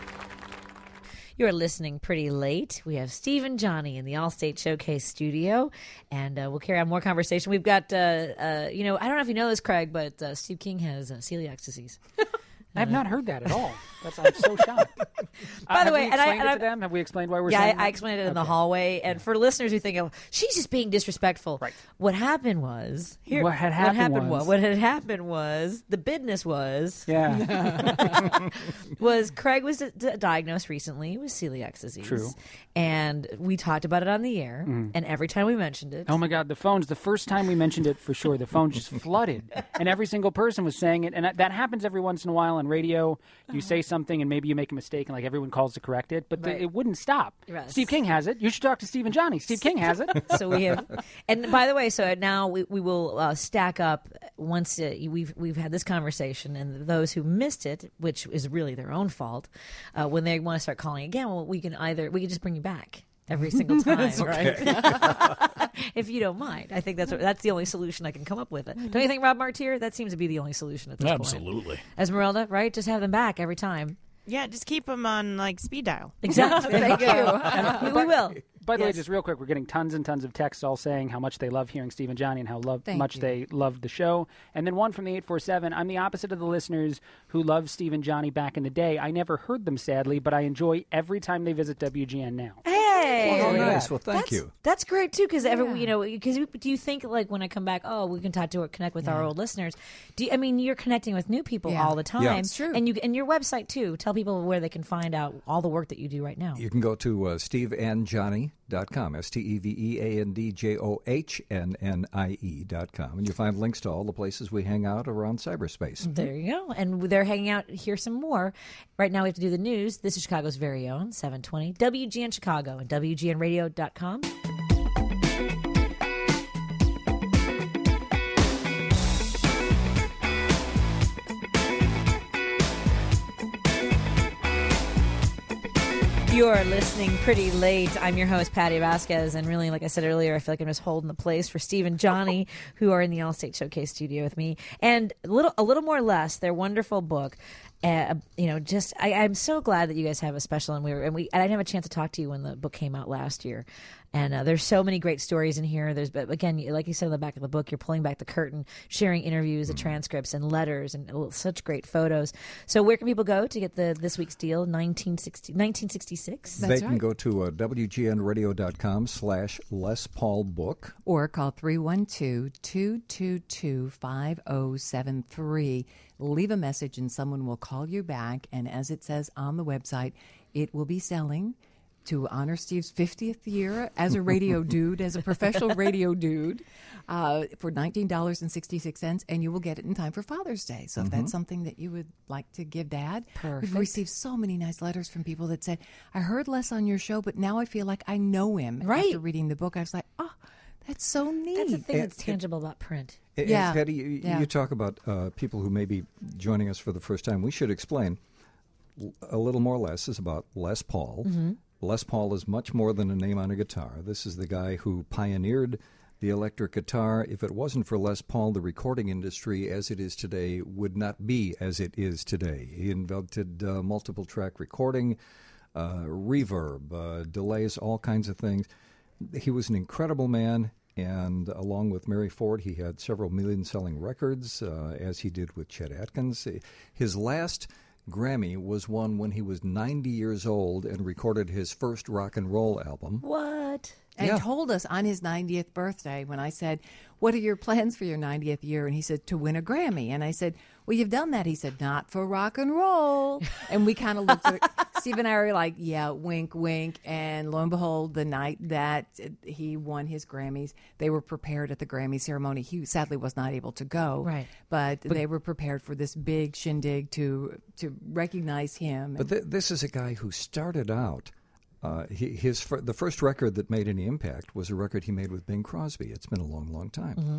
You're listening pretty late. We have Steve and Johnny in the Allstate Showcase studio, and uh, we'll carry on more conversation. We've got, uh, uh, you know, I don't know if you know this, Craig, but uh, Steve King has uh, celiac disease. I have not heard that at all. That's, I'm so shocked. By uh, the way, we and I, explained and it I to them. Have we explained why we're yeah, saying I, that? I explained it in Okay. the hallway. And for listeners who think, oh, she's just being disrespectful. Right. What happened was here. What had happened what happened was- what had happened was the business was Yeah. was Craig was d- d- diagnosed recently with celiac disease. True. And we talked about it on the air. Mhm. And every time we mentioned it, Oh my God, the phones, the first time we mentioned it for sure, the phone just flooded. And every single person was saying it. And that- that happens every once in a while on radio. You say something and maybe you make a mistake and like everyone calls to correct it, but the, Right. it wouldn't stop. Yes. Steve King has it. You should talk to Steve and Johnny. Steve King has it. so we have, and by the way, so now we, we will uh, stack up once uh, we've we've had this conversation, and those who missed it, which is really their own fault, uh, when they want to start calling again, well, we can either we can just bring you back every single time, That's right. if you don't mind. I think that's what, that's the only solution I can come up with. It. Don't you think, Rob Martier? That seems to be the only solution at this point. Absolutely. Esmeralda, right? Just have them back every time. Yeah, just keep them on like speed dial. Exactly. Thank you. And, we, we will. By the way, Yes. just real quick, we're getting tons and tons of texts all saying how much they love hearing Steve and Johnny and how love, Thank much you. they loved the show. And then one from the eight four seven, I'm the opposite of the listeners who loved Steve and Johnny back in the day. I never heard them, sadly, but I enjoy every time they visit W G N now. Hey, Oh, nice. Well, thank that's, you. That's great too, because every Yeah. you know, because do you think like when I come back, oh, we can talk to or connect with our old listeners? Do you, I mean you're connecting with new people Yeah. all the time? Yeah. It's true. And you and your website too. Tell people where they can find out all the work that you do right now. You can go to uh, steve and johnny dot com, S T E V E A N D J O H N N I E dot com. And you'll find links to all the places we hang out around cyberspace. There you go. And they're hanging out here some more. Right now we have to do the news. This is Chicago's very own seven twenty W G N Chicago and W G N radio dot com. You're listening pretty late. I'm your host, Patty Vasquez, and really, like I said earlier, I feel like I'm just holding the place for Steve and Johnny, who are in the Allstate Showcase studio with me, and a little, a little more less, their wonderful book. Uh, you know, just I, I'm so glad that you guys have a special, and we were, and we, and I didn't have a chance to talk to you when the book came out last year. And uh, there's so many great stories in here. There's, but again, like you said in the back of the book, you're pulling back the curtain, sharing interviews, and transcripts, and letters, and such great photos. So where can people go to get the this week's deal? nineteen sixty, nineteen sixty-six. That's they can right. go to uh, W G N radio dot com slash Les Paul Book. Or call three one two, two two two, five oh seven three. Leave a message and someone will call you back. And as it says on the website, it will be selling to honor Steve's fiftieth year as a radio dude, as a professional radio dude, uh, for nineteen dollars and sixty-six cents, and you will get it in time for Father's Day. So if Mm-hmm. that's something that you would like to give Dad, Perfect. we've received so many nice letters from people that said, I heard Les on your show, but now I feel like I know him. Right. After reading the book, I was like, oh, that's so neat. That's the thing And- that's tangible about print. And, Yeah. and Patty, you, Yeah. you talk about uh, people who may be joining us for the first time. We should explain a little more or less is about Les Paul. Mm-hmm. Les Paul is much more than a name on a guitar. This is the guy who pioneered the electric guitar. If it wasn't for Les Paul, the recording industry as it is today would not be as it is today. He invented uh, multiple track recording, uh, reverb, uh, delays, all kinds of things. He was an incredible man. And along with Mary Ford, he had several million-selling records, uh, as he did with Chet Atkins. His last Grammy was won when he was ninety years old and recorded his first rock and roll album. What? And Yeah. told us on his ninetieth birthday when I said, what are your plans for your ninetieth year? And he said, to win a Grammy. And I said, well, you've done that. He said, not for rock and roll. And we kind of looked at Steve and I were like, yeah, wink, wink. And lo and behold, the night that he won his Grammys, they were prepared at the Grammy ceremony. He sadly was not able to go. Right. But, they were prepared for this big shindig to, to recognize him. But th- this is a guy who started out. Uh, he, his fir- the first record that made any impact was a record he made with Bing Crosby. It's been a long, long time. Mm-hmm.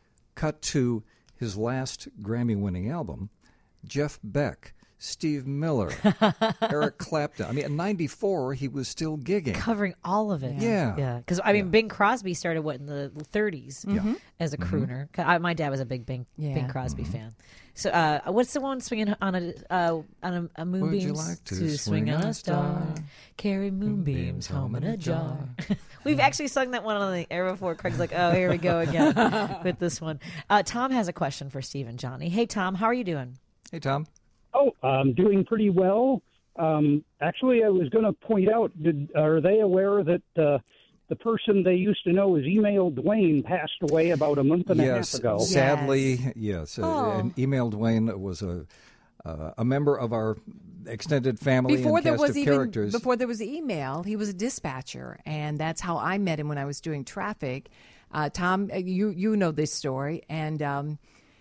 Cut to his last Grammy-winning album, Jeff Beck, Steve Miller, Eric Clapton. I mean, at ninety-four, he was still gigging. Covering all of it. Yeah. Yeah. Because, I mean, Bing Crosby started, what, in the thirties Yeah. as a crooner. 'Cause I, my dad was a big Bing, Yeah. Bing Crosby fan. So, uh, what's the one swinging on a uh, on a, a moonbeams? Would you like to swing on a star? Carry moonbeams home in a jar. We've actually sung that one on the air before. Craig's like, oh, here we go again with this one. Uh, Tom has a question for Steve and Johnny. Hey, Tom, how are you doing? Hey, Tom. Oh, I'm doing pretty well. Um, actually, I was going to point out, did, are they aware that uh, the person they used to know as Email Dwayne passed away about a month and yes, a half ago? Sadly, yes. Uh, Oh. and Email Dwayne was a uh, a member of our extended family Before and there cast was of even characters. before there was email, he was a dispatcher, and that's how I met him when I was doing traffic. Uh, Tom, you you know this story, and um,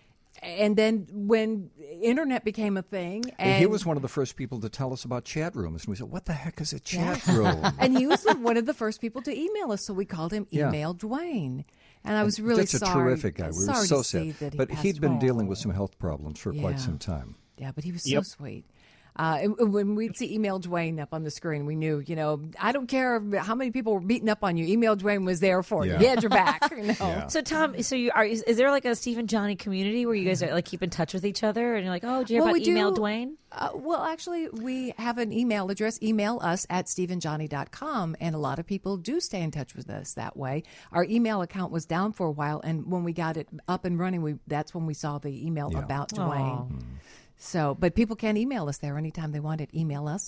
and then when internet became a thing, and he was one of the first people to tell us about chat rooms, and we said, "What the heck is a chat room?" and he was one of the first people to email us, so we called him Yeah. Email Dwayne. And I was really Just a sorry. terrific guy. We were sorry so to see sad, that he but passed he'd been away. dealing with some health problems for Yeah. quite some time. Yeah, but he was Yep. so sweet. Uh, and when we'd see Email Dwayne up on the screen, we knew, you know, I don't care how many people were beating up on you. Email Dwayne was there for you. Yeah. He had your back. You know? Yeah. So, Tom, so you are, is, is there like a Steve and Johnny community where you guys are like keep in touch with each other? And you're like, oh, do you hear Well, about we Email do- Dwayne? Uh, well, actually, we have an email address. Email us at steve and johnny dot com, and a lot of people do stay in touch with us that way. Our email account was down for a while, and when we got it up and running, we that's when we saw the email Yeah. about Aw. Dwayne. So, but people can email us there anytime they want it. Email us,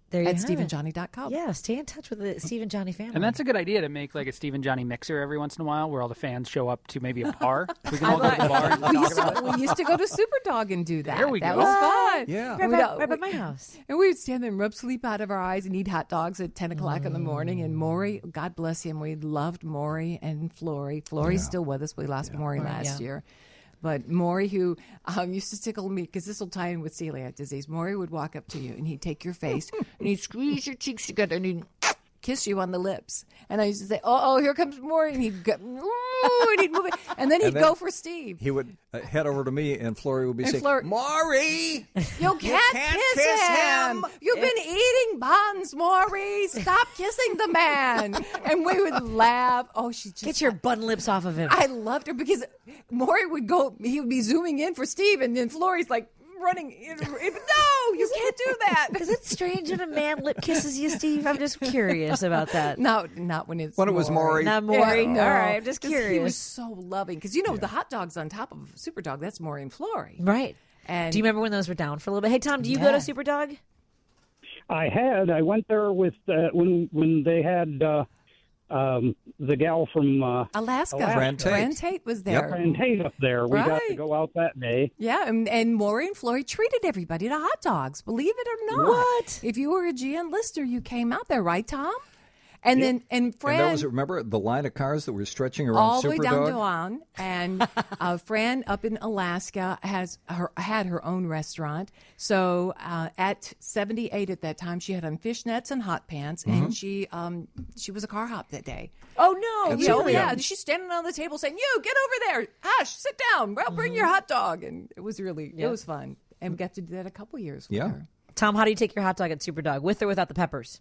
There you at have steve and it. johnny dot com. Yeah, stay in touch with the Steve and Johnny family. And that's a good idea to make like a Steve and Johnny mixer every once in a while where all the fans show up to maybe a bar. We can all go to the bar and we, talk used about to, it. we used to go to Superdog and do that. There we that go. was fun. Yeah. Right And by, we'd- right by my house. And we would stand there and rub sleep out of our eyes and eat hot dogs at ten o'clock in the morning. And Maury, God bless him, we loved Maury and Flory. Flory's Yeah. still with us. We lost Maury Right, last yeah. year. But Maury, who um, used to tickle me, because this will tie in with celiac disease, Maury would walk up to you and he'd take your face and he'd squeeze your cheeks together and he'd kiss you on the lips. And I used to say, oh, oh here comes Maury. And he'd go, ooh, and he'd move it. And then he'd And then go for Steve. He would uh, head over to me, and Flory would be And saying, Flory- Maury! You can't, can't kiss, kiss him. him. You've been eating buns, Maury. Stop kissing the man. And we would laugh. Oh, she just Get your bun lips off of him. I loved her because Maury would go. He would be zooming in for Steve, and then Flory's like running. In, in, no, you can't do that. Is it strange when a man lip kisses you, Steve? I'm just curious about that. No, not when it's When it was Maury. Not Maury. Yeah, no. All right, I'm just 'Cause He was curious. so loving because you know the hot dogs on top of Superdog. That's Maury and Flory. Right. And do you remember when those were down for a little bit? Hey, Tom, do you go Yeah. to Superdog? I had. I went there with uh, when when they had uh, um, the gal from uh, Alaska. Alaska. Fran Tate. Fran Tate was there. Fran Tate up there. We got to Right. go out that day. Yeah, and, and Maury and Flory treated everybody to hot dogs, believe it or not. What? If you were a G N listener, you came out there, right, Tom? And then, and Fran... And there was, remember, the line of cars that were stretching around all the way down Superdog? to on, and uh, Fran up in Alaska has her had her own restaurant. So uh, at seventy-eight at that time, she had on fishnets and hot pants, Mm-hmm. and she um she was a car hop that day. Oh, no. That's You know, it, yeah, yeah. she's standing on the table saying, "You get over there, Hush, sit down. Well, bring your hot dog." And it was really Yep. it was fun, and we got to do that a couple years. With Yeah. her. Tom, how do you take your hot dog at Superdog? With or without the peppers?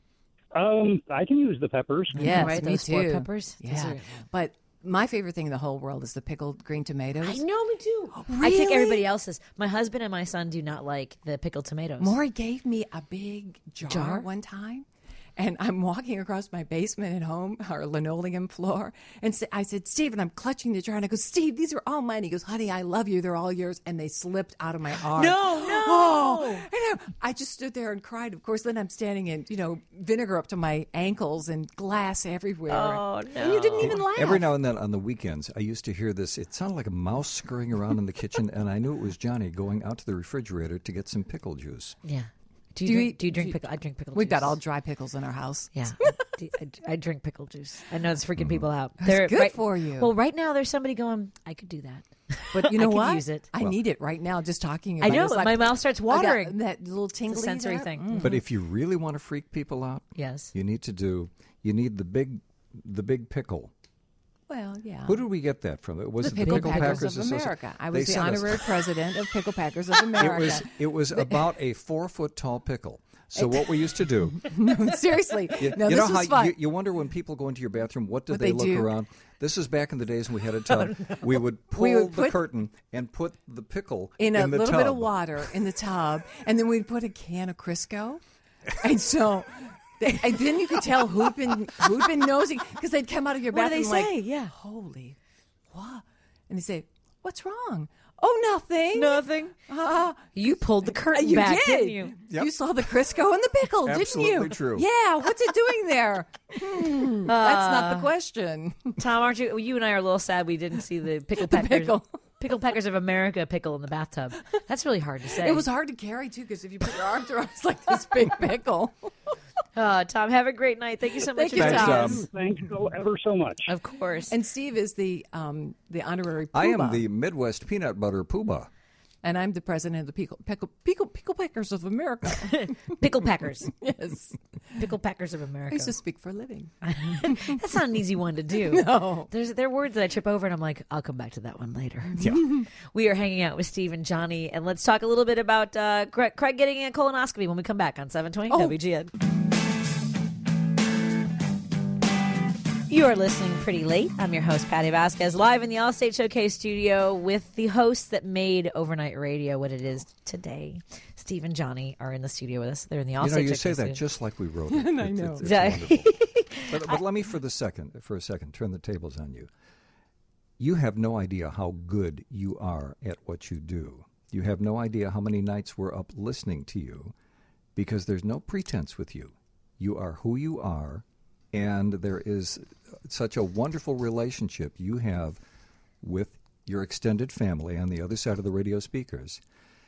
Um, I can use the peppers. Yes, right, me those sport too. peppers. Those Yeah, are- but my favorite thing in the whole world is the pickled green tomatoes. I know, me too. I take everybody else's. My husband and my son do not like the pickled tomatoes. Maury gave me a big jar, Jar? one time, and I'm walking across my basement at home, our linoleum floor, and s- I said, "Steve," and I'm clutching the jar, and I go, "Steve, these are all mine." He goes, "Honey, I love you. They're all yours," and they slipped out of my arm. No, no. Oh, and I, I just stood there and cried. Of course, then I'm standing in, you know, vinegar up to my ankles and glass everywhere. Oh, And you didn't even laugh. Every now and then on the weekends, I used to hear this. It sounded like a mouse scurrying around in the kitchen, and I knew it was Johnny going out to the refrigerator to get some pickle juice. Yeah. Do you, Do you drink, eat- do you drink do you- pickle? I drink pickle We've juice. got all dry pickles in our house. Yeah, I, I drink pickle juice. I know it's freaking people out. That's They're good right- for you. Well, right now there's somebody going, I could do that. But you know I could what? use it. I Well- need it right now. Just talking I about it. know, It's like, my mouth starts I got watering. that little tingly sensory there. thing. Mm. But if you really want to freak people out, Yes. you need to do. You need the big, the big pickle. Well, yeah. Who did we get that from? It was the it Pickle, the Pickle Packers, Packers, of Associ- America. I They was the sent us- honorary president of Pickle Packers of America. It was it was about a four foot tall pickle. So what we used to do, No, seriously. you, no, you this know how was fun. you, you wonder when people go into your bathroom, what do What they, they look do. around? This is back in the days when we had a tub. We would pull We would the put- curtain and put the pickle in a the little tub. bit of water in the tub, and then we'd put a can of Crisco, and so. They, and then you could tell who'd been who'd been nosing because they'd come out of your What do bathroom they like, say? Yeah. "Holy, what?" And they say, "What's wrong?" "Oh, nothing, Nothing. Uh, You pulled the curtain you back, did. didn't you? Yep. You saw the Crisco and the pickle, didn't you? Absolutely true. Yeah. What's it doing there? Hmm, that's not the question. Tom, aren't you? You and I are a little sad we didn't see the pickle packers. pickle. Pickle Packers of America pickle in the bathtub. That's really hard to say. It was hard to carry too because if you put your arms around, it's like this big pickle. Uh, Tom, have a great night. Thank you so much Thank for you, joining Tom. us. Thank you ever so much. Of course. And Steve is the um, the honorary I am poobah. the Midwest peanut butter poobah. And I'm the president of the Pickle Pickle Pickle, pickle Packers of America. Pickle Packers. Yes. Pickle Packers of I America. used to speak for a living. That's not an easy one to do. No. There's there are words that I trip over and I'm like, I'll come back to that one later. Yeah. We are hanging out with Steve and Johnny, and let's talk a little bit about uh, Craig, Craig getting a colonoscopy when we come back on seven twenty Oh. W G N. You are listening pretty late. I'm your host, Patty Vasquez, live in the Allstate Showcase studio with the hosts that made overnight radio what it is today. Steve and Johnny are in the studio with us. They're in the Allstate You know, you Showcase say that studio. just like we wrote it. I It's- know. It's, it's Yeah. wonderful. But, but let me, for the second, for a second, turn the tables on you. You have no idea how good you are at what you do. You have no idea how many nights we're up listening to you because there's no pretense with you. You are who you are, and there is such a wonderful relationship you have with your extended family on the other side of the radio speakers.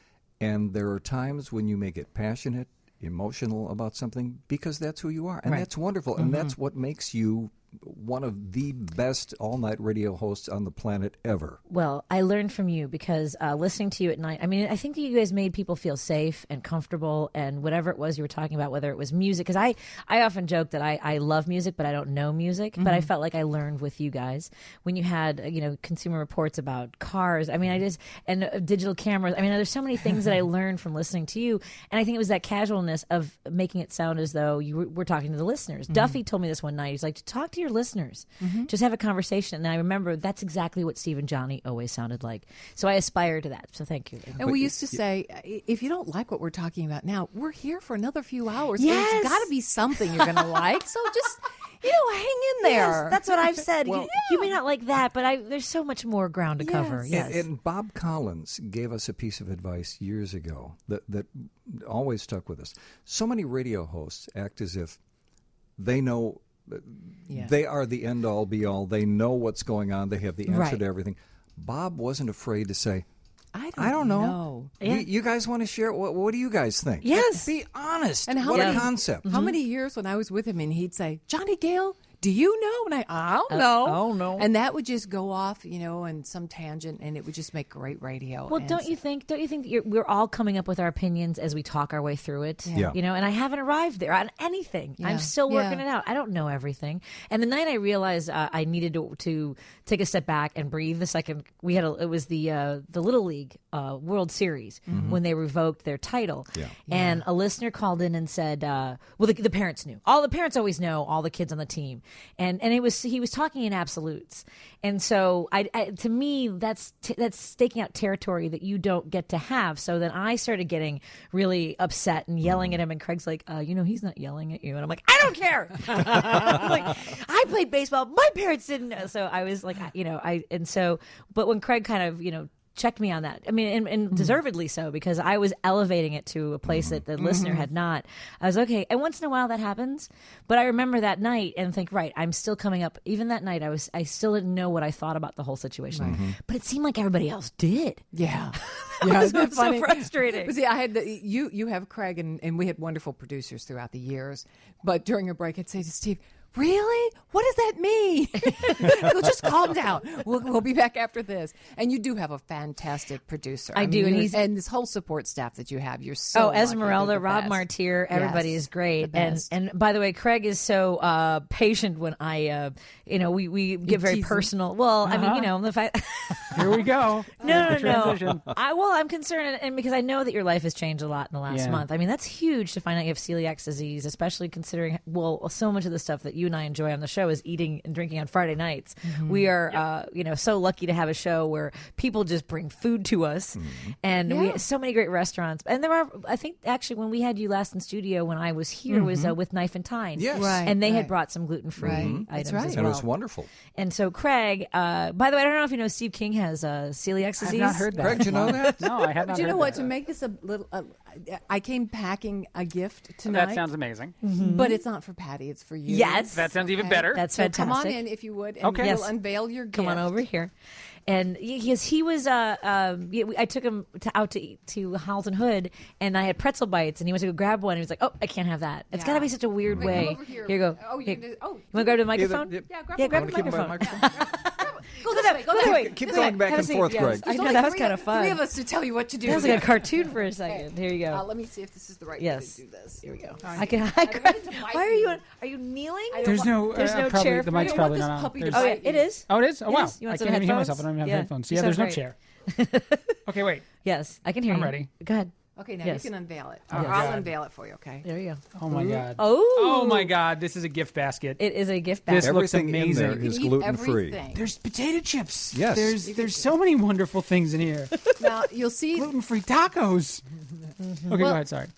And there are times when you may get passionate, emotional about something because that's who you are. And Right. that's wonderful. Mm-hmm. And that's what makes you one of the best all-night radio hosts on the planet ever. Well, I learned from you because uh, listening to you at night, I mean, I think that you guys made people feel safe and comfortable and whatever it was you were talking about, whether it was music. Because I, I often joke that I, I love music, but I don't know music. But I Mhm. felt like I learned with you guys when you had, uh, you know, Consumer Reports about cars. I mean, I just, and uh, digital cameras. I mean, there's so many things that I learned from listening to you. And I think it was that casualness of making it sound as though you were, were talking to the listeners. Mhm. Duffy told me this one night. He's like, talk to your listeners. Mhm. Just have a conversation. And I remember that's exactly what Steve and Johnny always sounded like. So I aspire to that. So thank you. And we used to say, "I- if you don't like what we're talking about now, we're here for another few hours. Yes. There's got to be something you're going to like. So just, you know, hang in there. Yes, that's what I've said. Well- you, you may not like that, but I, there's so much more ground to cover. Yes. And, and Bob Collins gave us a piece of advice years ago that, that always stuck with us. So many radio hosts act as if they know, Yeah. they are the end-all, be-all. They know what's going on. They have the answer Right. to everything. Bob wasn't afraid to say, I don't, I don't know. know. You, you guys want to share? What, what do you guys think? Yes. Be honest. And how what many, a concept. How many years when I was with him and he'd say, Johnny Gale, do you know? And I, I don't Uh, know. I don't know. And that would just go off, you know, in some tangent, and it would just make great radio. Well, And don't you think? Don't you think that you're, we're all coming up with our opinions as we talk our way through it? Yeah. Yeah. You know, and I haven't arrived there on anything. Yeah. I'm still working Yeah. it out. I don't know everything. And the night I realized uh, I needed to, to take a step back and breathe. The second we had, a, it was the uh, the Little League uh, World Series Mhm. when they revoked their title. Yeah. And a listener called in and said, uh, "Well, the, the parents knew. All the parents always know all the kids on the team." And and it was he was talking in absolutes. And so, I, I to me, that's t- that's staking out territory that you don't get to have. So then I started getting really upset and yelling at him. And Craig's like, uh, "You know, he's not yelling at you." And I'm like, "I don't care." I was like, I played baseball. My parents didn't know. So I was like, you know, I and so, but when Craig kind of, you know, checked me on that. I mean, and, and deservedly so, because I was elevating it to a place that the listener had not. I was okay. And once in a while that happens, but I remember that night and think, right, I'm still coming up. Even that night, I was, I still didn't know what I thought about the whole situation, Right. Mhm. but it seemed like everybody else did. Yeah. That Yeah, was isn't it so funny? frustrating. But see, I had the, you. You have Craig, and, and we had wonderful producers throughout the years. But during a break, I'd say to Steve, "Really? What does that mean?" Well, just calm down. We'll, we'll be back after this. And you do have a fantastic producer. I do, mean, and you- he's- and this whole support staff that you have. You're so oh, lucky. They're Esmeralda, the Rob best. Martier, everybody Yes, is great. the And best. and by the way, Craig is so uh, patient when I, uh, you know, we, we get very tease him. personal. Well, I mean, Uh-huh. you know, the fact. Here we go. No, There's the no, no. transition. I well, I'm concerned, and- and because I know that your life has changed a lot in the last Yeah. month. I mean, that's huge to find out you have celiac disease, especially considering well, so much of the stuff that you and I enjoy on the show is eating and drinking on Friday nights. Mhm. We are, uh, you know, so lucky to have a show where people just bring food to us, and we Yeah. have so many great restaurants. And there are, I think, actually, when we had you last in studio when I was here was uh, Mhm. with Knife and Tine, Yes. Right, and they had right. brought some gluten free Right. items That's right. as And well. it was wonderful. And so Craig, uh, by the way, I don't know if you know Steve King has uh, celiac disease. I've not heard that. Craig, did you know that? No, I have not But you heard know what? that. To make this a little, uh, I came packing a gift tonight. That sounds amazing. But it's not for Patty; it's for you. Yes. That sounds even better. That's So fantastic. come on in if you would, and Okay. we'll Yes. unveil your gift. Come on over here. And because he was, uh, um, yeah, we- I took him to, out to eat, to Halton Hood, and I had pretzel bites, and he went to go grab one. And he was like, "Oh, I can't have that. It's Yeah. got to be such a weird Wait, way." come over here. you go. Oh, Here. you gonna- oh, You want to grab the microphone? Yeah, Yeah, grab yeah, the grab the Wanna keep him by microphone. the microphone? Go this way. Go This this way. way. Keep This going way. back Have a and seat. forth, Yes. Greg. I There's know only that was three kind of- of fun. Three of us to tell you what to do. That was like a cartoon for a second. Here you go. Uh, let me see if this is the right Yes. way to do this. Here we go. All I right. can. I I can wanted to bite why are you? you. Are you kneeling? I don't There's want- no. There's uh, no probably, chair The for mic's you? probably I not want this on. puppy to There's- Oh yeah, bite it you. is. Oh, it is. Oh It wow! is. You want I some can't even hear headphones? myself. I don't even have Yeah. headphones. You Yeah, there's sound no great. chair. Okay, wait. Yes, I can hear I'm you. ready. Go ahead. Okay, now Yes. you can unveil it. Oh, Or I'll God. unveil it for you. Okay. There you go. Oh my god. Oh. Oh my god! This is a gift basket. It is a gift This basket. looks Everything in amazing. there You is can eat gluten free. everything. There's potato chips. Yes. There's there's so many wonderful things in here. Now you'll see Gluten free tacos. Okay, Well- go ahead. Sorry.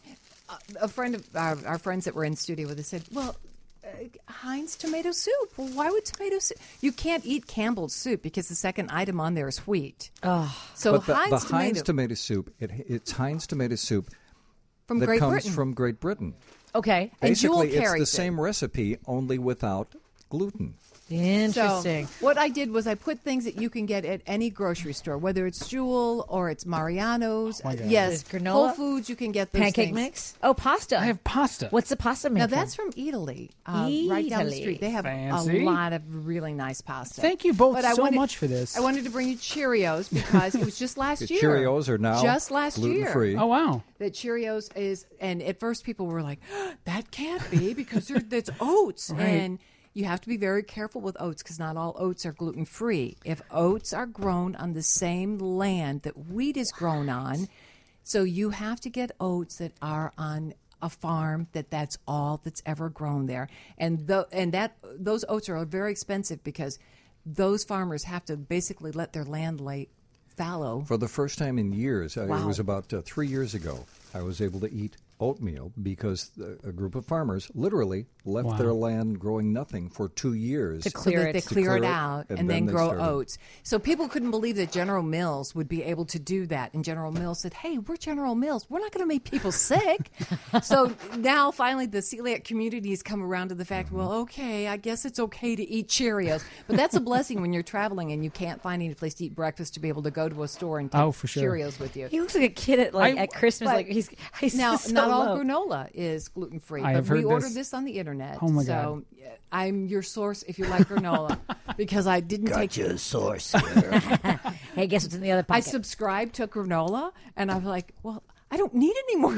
a friend of our, our friends that were in studio with us said, "Well, uh, Heinz tomato soup. Well, why would tomato soup? You can't eat Campbell's soup because the second item on there is wheat. Oh. So but the, Heinz the tomato. Heinz tomato soup, it, it's Heinz tomato soup From that Great comes Britain. from Great Britain. Okay. And Jewel Basically, it's the carries it. same recipe, only without gluten. Interesting. So what I did was I put things that you can get at any grocery store, whether it's Jewel or it's Mariano's. Oh my God. Yes, There's granola? Whole Foods, you can get those Pancake things. mix? Oh, pasta. I have pasta. What's the pasta made Now from? that's from Italy, uh, right down the Italy. street. They have Fancy. a lot of really nice pasta. Thank you both But I so wanted- much for this. I wanted to bring you Cheerios because it was just last The year. Cheerios are now just last gluten-free. year. Oh, wow. That Cheerios is, and at first people were like, "That can't be because they're- that's oats." Right. And you have to be very careful with oats because not all oats are gluten free. If oats are grown on the same land that wheat is grown on, so you have to get oats that are on a farm that that's all that's ever grown there, and the, and that those oats are very expensive because those farmers have to basically let their land lay fallow. For the first time in years, uh, Wow. it was about uh, three years ago, I was able to eat oatmeal because the, a group of farmers literally left Wow. their land growing nothing for two years. To clear so that they To clear, it out and, then, they grow started. oats. So people couldn't believe that General Mills would be able to do that. And General Mills said, "Hey, we're General Mills. We're not going to make people sick." So now finally the celiac community has come around to the fact, Mm-hmm. well, okay, I guess it's okay to eat Cheerios. But that's a blessing when you're traveling and you can't find any place to eat breakfast to be able to go to a store and take Oh, for sure. Cheerios with you. He looks like a kid at like I- at Christmas. but Like he's, he's now, so not all low. granola is gluten free, I but have we heard ordered this. this on the internet. Oh, my so uh, I'm your source if you like granola because I didn't take your source. Hey, guess what's in the other I pocket? subscribed to granola, and I was like, well, I don't need any more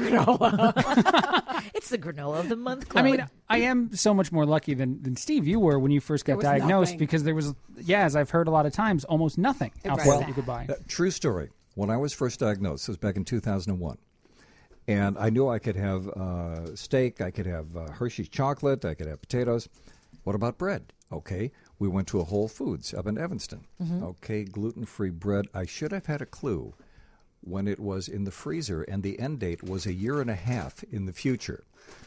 granola. It's the granola of the month I club. mean, I am so much more lucky than, than Steve you were when you first There got was diagnosed nothing. because there was, yeah, as I've heard a lot of times, almost nothing out there Right. that you could buy. Uh, true story. When I was first diagnosed, this was back in two thousand one. And I knew I could have uh, steak, I could have uh, Hershey's chocolate, I could have potatoes. What about bread? Okay, we went to a Whole Foods up in Evanston. Mm-hmm. Okay, gluten-free bread. I should have had a clue when it was in the freezer, and the end date was a year and a half in the future.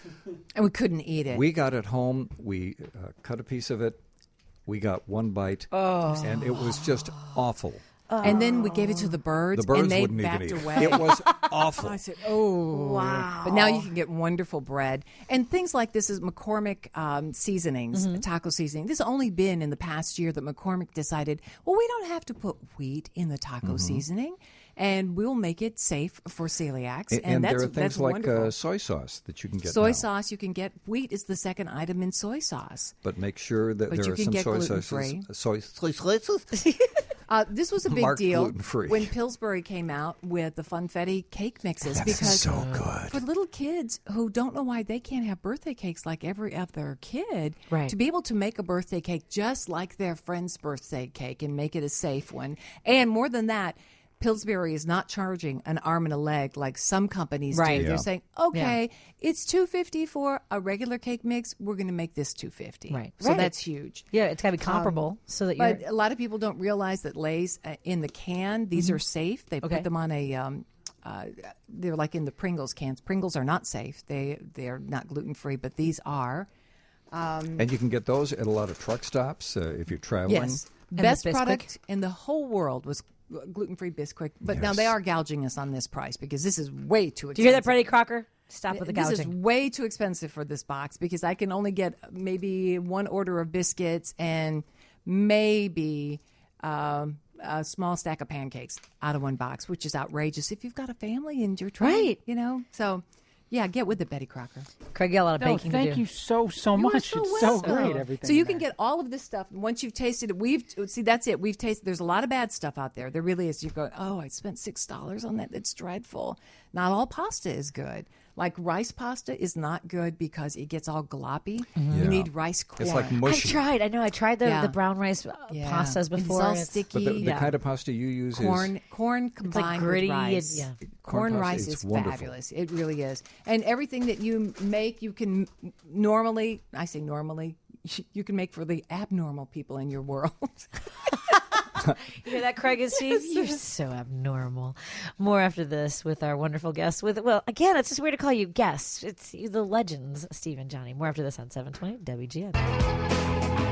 and we couldn't eat it. We got it home. We uh, cut a piece of it. We got one bite, Oh. and it was just awful. and then we gave it to the birds, The birds and they wouldn't backed even eat. away. It was awful. I said, "Oh, Wow. But now you can get wonderful bread and things like this is McCormick um, seasonings, Mm-hmm. taco seasoning. This has only been in the past year that McCormick decided, well, we don't have to put wheat in the taco Mm-hmm. seasoning, and we'll make it safe for celiacs. And, And, and that's there are that's things like wonderful. uh, soy sauce that you can get soy now. sauce you can get. Wheat is the second item in soy sauce. But make sure that But there you are can some get soy gluten-free. sauces. Soy, soy sauces? Uh, this was a big Marked deal gluten-free. when Pillsbury came out with the Funfetti cake mixes That's because so good. for little kids who don't know why they can't have birthday cakes like every other kid, Right. to be able to make a birthday cake just like their friend's birthday cake and make it a safe one, and more than that. Pillsbury is not charging an arm and a leg like some companies Right. do. Yeah. They're saying, "Okay, it's two fifty for a regular cake mix. We're going to make this two fifty." Right. So Right. that's huge. yeah, it's got to be comparable Um, so that you're. But a lot of people don't realize that Lay's uh, in the can, these are safe. They Okay. put them on a. Um, uh, they're like in the Pringles cans. Pringles are not safe. They they're not gluten free, but these are. Um, And you can get those at a lot of truck stops uh, if you're traveling. yes, the best Bisquick? product in the whole world was gluten free Bisquick. But now Yes. they are gouging us on this price because this is way too expensive. Do you hear that, Freddie Crocker? Stop with the This is gouging. way too expensive for this box because I can only get maybe one order of biscuits and maybe um, a small stack of pancakes out of one box, which is outrageous if you've got a family and you're trying, Right. you know. So, yeah, get with it, Betty Crocker. Craig, you got a lot of No, baking thank to do. you so, so You are much. so it's so welcome. great, everything. So you in can there. get all of this stuff. And once you've tasted it, we've see that's it. We've tasted. There's a lot of bad stuff out there. There really is. You go, oh, I spent six dollars on that. It's dreadful. Not all pasta is good. Like rice pasta is not good because it gets all gloppy. Mm-hmm. You Yeah. need rice corn. It's like I mush. tried. I know. I tried the, Yeah. the brown rice uh, Yeah. pastas And before. It's all and sticky. But the, the Yeah. kind of pasta you use corn, is corn combined gritty with and- rice. yeah. Corn, Corn pasta, rice it's is wonderful. fabulous. It really is. And everything that you make, you can normally. I say normally. You can make for the abnormal people in your world. You hear that, Craig and Steve? You're so abnormal. More after this with our wonderful guests. With well, again, it's just weird to call you guests. It's the legends, Steve and Johnny. More after this on seven twenty W G N.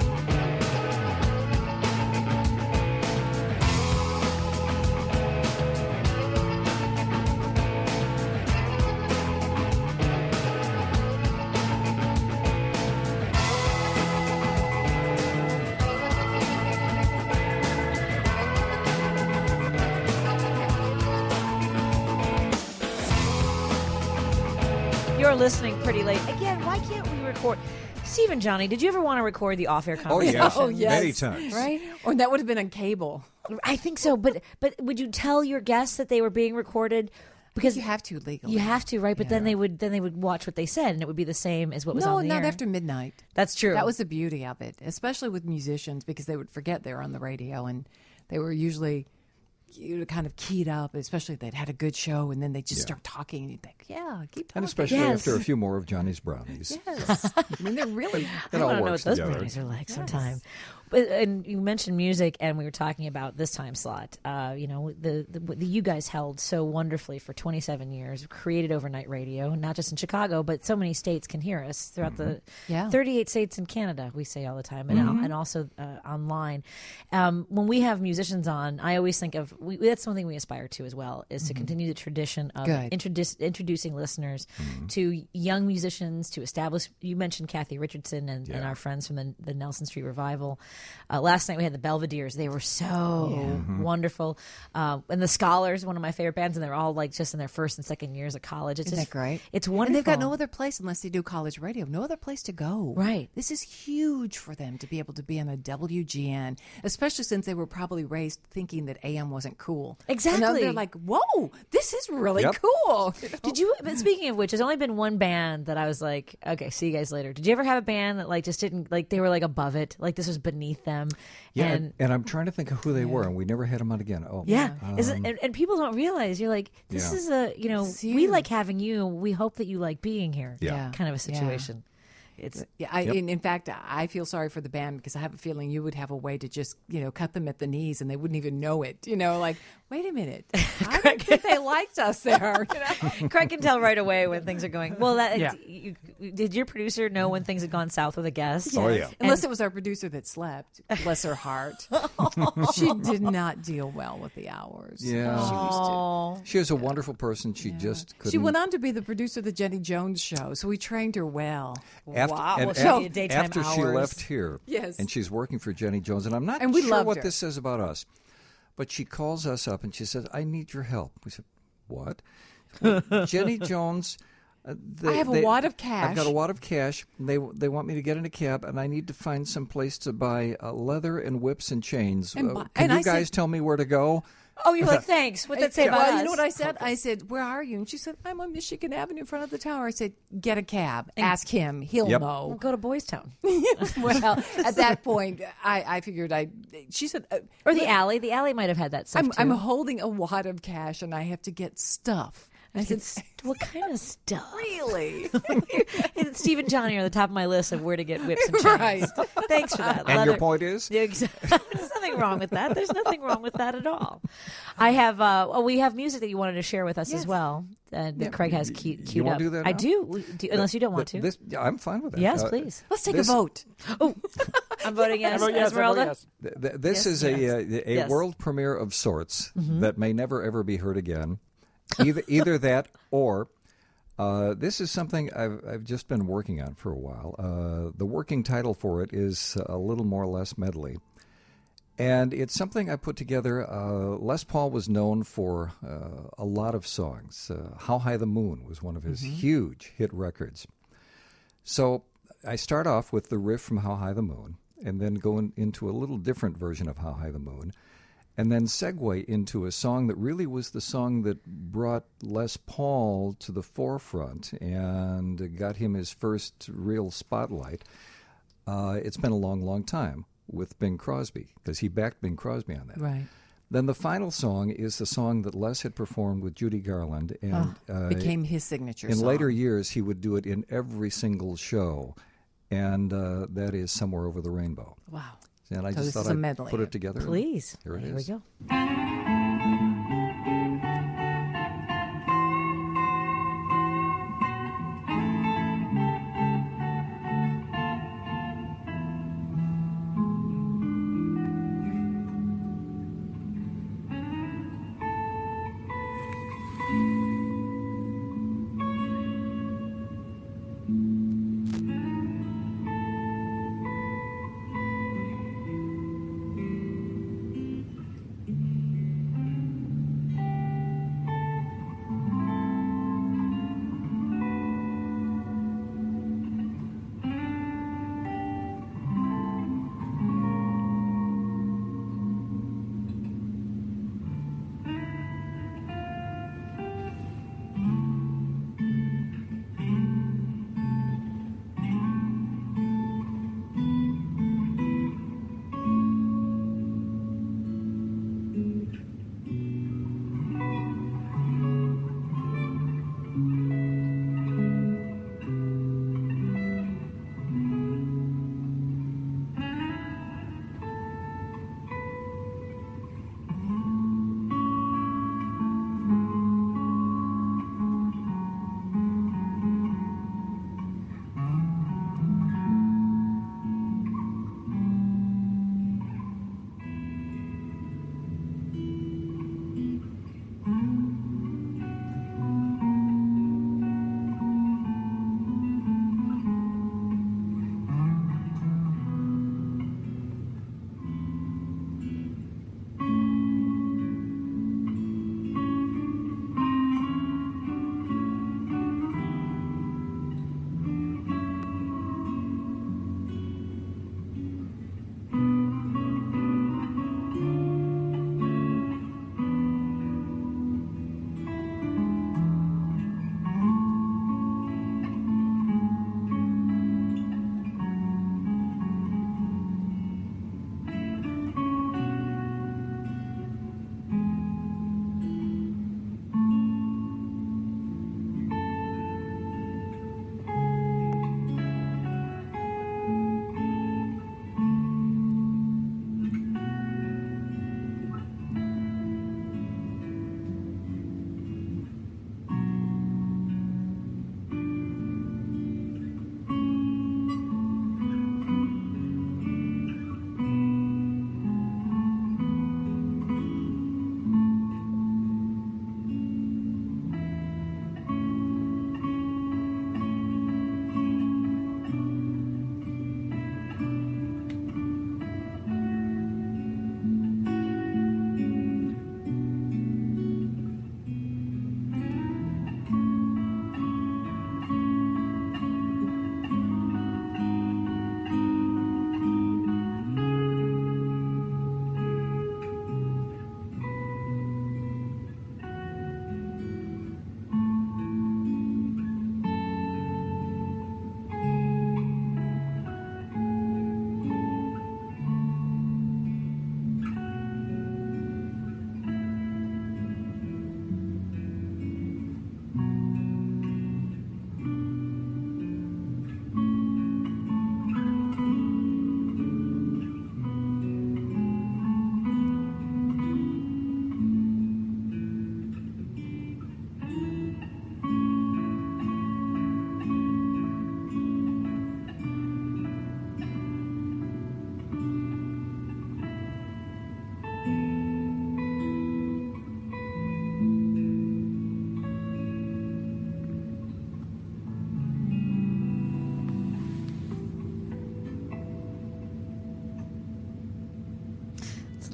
listening pretty late. Again, why can't we record? Steve and Johnny, did you ever want to record the off-air Oh, conversation? yes. Oh, yes. Many times. Right? Or that would have been on cable. I think so, but but would you tell your guests that they were being recorded? Because you have to legally. You have to, right? But Yeah. then they would then they would watch what they said, and it would be the same as what was no, on the not air. after midnight. That's true. That was the beauty of it, especially with musicians, because they would forget they were on the radio, and they were usually you know, kind of keyed up, especially if they'd had a good show, and then they just Yeah. start talking, and you think, yeah, keep talking. And especially Yes. after a few more of Johnny's brownies. Yes. I mean, they're really. I It all don't know what works those together. brownies are like Yes. sometime. But and you mentioned music, and we were talking about this time slot. Uh, you know, the, the the you guys held so wonderfully for twenty-seven years, created overnight radio, not just in Chicago, but so many states can hear us throughout the Yeah. thirty-eight states in Canada. We say all the time, and Mhm. and also uh, online. Um, when we have musicians on, I always think of we, that's something we aspire to as well, is to Mhm. continue the tradition of Good. introduce, introducing listeners to young musicians, to establish. You mentioned Kathy Richardson and, and Yeah. our friends from the, the Nelson Street Revival. Uh, last night we had the Belvederes. They were so Mm-hmm. wonderful. Uh, and the Scholars, one of my favorite bands, and they're all like just in their first and second years of college. It's Isn't just that great? It's And wonderful. they've got no other place unless they do college radio. No other place to go. Right. This is huge for them to be able to be on a W G N, especially since they were probably raised thinking that A M wasn't cool. And now Exactly. they're like, whoa, this is really Yep. cool. You know? Did you? But speaking of which, there's only been one band that I was like, okay, see you guys later. Did you ever have a band that like just didn't like they were like above it, like this was beneath them? Yeah, and and, and I'm trying to think of who they were, and we never had them on again. Oh, yeah, um, Is it, and, and people don't realize you're like this Yeah. is a you know It's we huge. like having you. We hope that you like being here. Yeah. Yeah. kind of a Yeah. situation. It's Yeah, I, Yep. in, in fact, I feel sorry for the band because I have a feeling you would have a way to just, you know, cut them at the knees and they wouldn't even know it. You know, like, wait a minute, I don't think they liked us there. You know? Craig can tell right away when things are going well. That Yeah. you, did your producer know when things had gone south with a guest? Oh, yeah. Unless it was our producer that slept. Bless her heart. She did not deal well with the hours. Yeah. She used to. Oh. She was a wonderful person. She just couldn't. She went on to be the producer of the Jenny Jones show, so we trained her well. After, Wow. and Well, she af- needed daytime after she hours. left here, Yes. and she's working for Jenny Jones, and I'm not And we sure loved what her. this says about us, but she calls us up and she says, "I need your help." We said, "What?" Well, Jenny Jones. Uh, they, I have a they- wad of I've cash. got a wad of cash. They they want me to get in a cab, and I need to find some place to buy uh, leather and whips and chains. And Uh, bu- can and you I said- guys tell me where to go? Oh, you're like thanks. What'd that say about well, us? you know what I said? I said, "Where are you?" And she said, "I'm on Michigan Avenue in front of the tower." I said, "Get a cab. Ask him. He'll Yep. Well, know." go to Boys Town Well, at that point, I, I figured I. She said, uh, or the alley. The alley might have had that stuff I'm, too. I'm holding a wad of cash and I have to get stuff." I said, It's- what kind of stuff? "Really?" And Steve and Johnny are at the top of my list of where to get whips and chains. Right. Thanks for that. And your Leather- point is? Yeah, exactly. There's nothing wrong with that. There's nothing wrong with that at all. I have. Uh, oh, we have music that you wanted to share with us Yes. as well. Uh, that Craig has You- queued, you queued wanna up. do that I now? do, We- do- unless you don't want to. This, yeah, I'm fine with that. Yes, Uh, please. Let's take this- a vote. Oh, I'm voting yes. I vote yes, I vote Esmeralda. yes. th- th- this Yes, is yes. a uh, a Yes. world premiere of sorts Mhm. that may never ever be heard again. Either either that or. Uh, this is something I've, I've just been working on for a while. Uh, the working title for it is a little more or less medley. And it's something I put together. Uh, Les Paul was known for uh, a lot of songs. Uh, How High the Moon was one of his Mm-hmm. huge hit records. So I start off with the riff from How High the Moon and then go in, into a little different version of How High the Moon. And then segue into a song that really was the song that brought Les Paul to the forefront and got him his first real spotlight. Uh, it's been a long, long time with Bing Crosby, because he backed Bing Crosby on that. Right. Then the final song is the song that Les had performed with Judy Garland. And uh, Became his signature In song. later years, he would do it in every single show. And uh, that is Somewhere Over the Rainbow. Wow. And I So just this thought is a I'd medley. put it together. Please. Here it Here is. we go.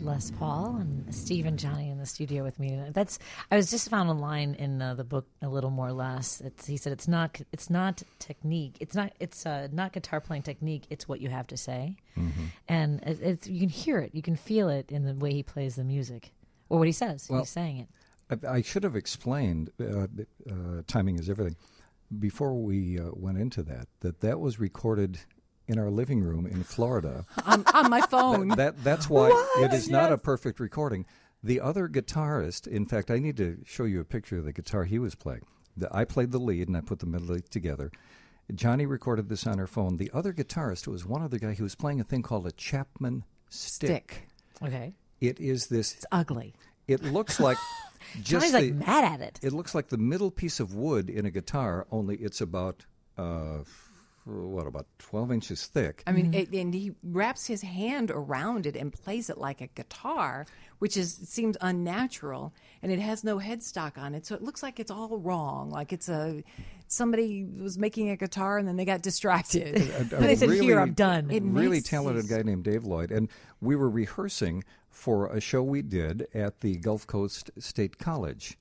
Les Paul and Steve and Johnny in the studio with me. That's I was just found a line in uh, the book, A Little More Less. It's, he said it's not it's not technique. It's not it's uh, not guitar playing technique. It's what you have to say, Mm-hmm. and it, it's, you can hear it, you can feel it in the way he plays the music or what he says. Well, he's saying it. I, I should have explained. Uh, uh, timing is everything. Before we uh, went into that, that that was recorded in our living room in Florida. on, on my phone. That, that that's why What? it is not a Yes. perfect recording. The other guitarist, in fact, I need to show you a picture of the guitar he was playing. The, I played the lead and I put the medley together. Johnny recorded this on her phone. The other guitarist was one other guy who was playing a thing called a Chapman stick. Stick. Okay. It is this. It's ugly. It looks like just Johnny's like the, mad at it. It looks like the middle piece of wood in a guitar, only it's about uh, what about twelve inches thick. I mean, it, and he wraps his hand around it and plays it like a guitar, which is seems unnatural, and it has no headstock on it, so it looks like it's all wrong. Like it's a somebody was making a guitar and then they got distracted. A- a And they said, really- "Here, I'm done." It really makes talented these- guy named Dave Lloyd, and we were rehearsing for a show we did at the Gulf Coast State College,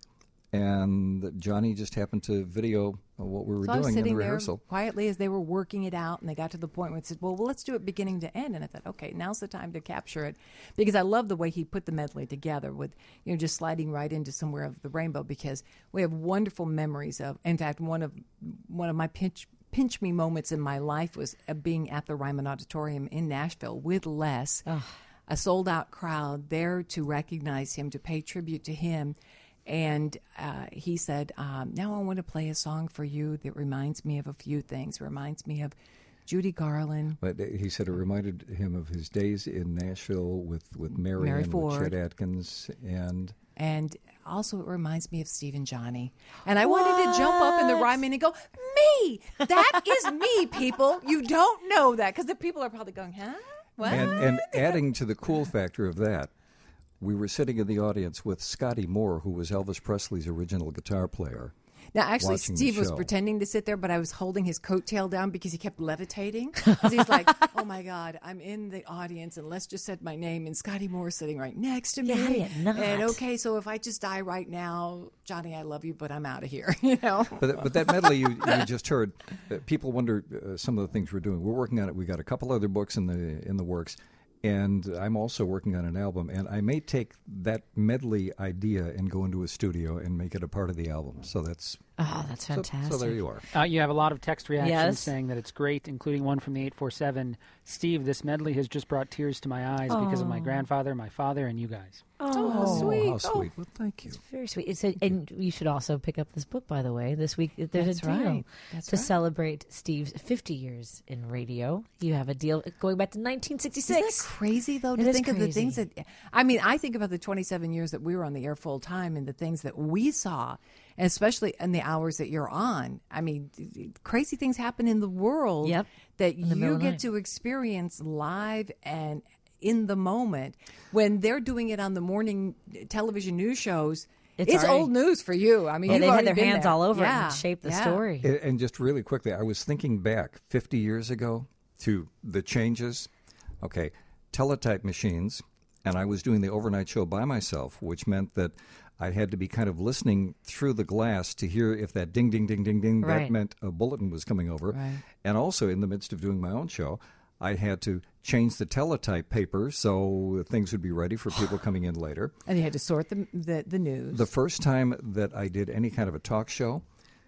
and Johnny just happened to video what we were So I was doing in the sitting there rehearsal. quietly as they were working it out, and they got to the point where it said, well, well, let's do it beginning to end. And I thought, okay, now's the time to capture it, because I love the way he put the medley together with, you know, just sliding right into Somewhere of the Rainbow, because we have wonderful memories of, in fact, one of one of my pinch pinch me moments in my life was uh, being at the Ryman Auditorium in Nashville with Les, a sold out crowd there to recognize him, to pay tribute to him. And uh, he said, um, now I want to play a song for you that reminds me of a few things. Reminds me of Judy Garland. But he said it reminded him of his days in Nashville with, with Marion, Mary with Ford. Chet Atkins, and And also it reminds me of Steve and Johnny. And I wanted to jump up in the Ryman and go, me! That is me, people. You don't know that. Because the people are probably going, huh? What? and and adding to the cool factor of that, we were sitting in the audience with Scotty Moore, who was Elvis Presley's original guitar player. Now, actually, watching the Steve was show. pretending to sit there, but I was holding his coattail down because he kept levitating. Because he's like, oh, my God, I'm in the audience, and Les just said my name, and Scotty Moore's sitting right next to me. Yeah, how do you not? And, okay, so if I just die right now, Johnny, I love you, but I'm out of here, you know? But but that medley you, you just heard, uh, people wonder uh, some of the things we're doing. We're working on it. We got a couple other books in the in the works, and I'm also working on an album. And I may take that medley idea and go into a studio and make it a part of the album. So that's Oh, that's so- fantastic. So, there you are. Uh, you have a lot of text reactions Yes. saying that it's great, including one from the eight four seven. Steve, this medley has just brought tears to my eyes because of my grandfather, my father, and you guys. Oh, sweet. How sweet. Well, thank you. It's very sweet. It's a, and you should also pick up this book, by the way. This week, there's That's a deal right. That's to right. celebrate Steve's fifty years in radio. You have a deal going back to nineteen Isn't that sixty-six. crazy, though, It to is think of the crazy. things that... I mean, I think about the twenty-seven years that we were on the air full time and the things that we saw, and especially in the hours that you're on. I mean, crazy things happen in the world Yep. that In the middle you of the get night. to experience live and in the moment. When they're doing it on the morning television news shows, It's it's, already- old news for you. I mean, Yeah, you've they had already their been hands there. all over it Yeah, and shaped the yeah. story. And and just really quickly, I was thinking back fifty years ago to the changes. Okay, teletype machines, and I was doing the overnight show by myself, which meant that I had to be kind of listening through the glass to hear if that ding, ding, ding, ding, ding, Right. that meant a bulletin was coming over. Right. And also, in the midst of doing my own show, I had to change the teletype paper so things would be ready for people coming in later. And you had to sort the, the, the news. The first time that I did any kind of a talk show,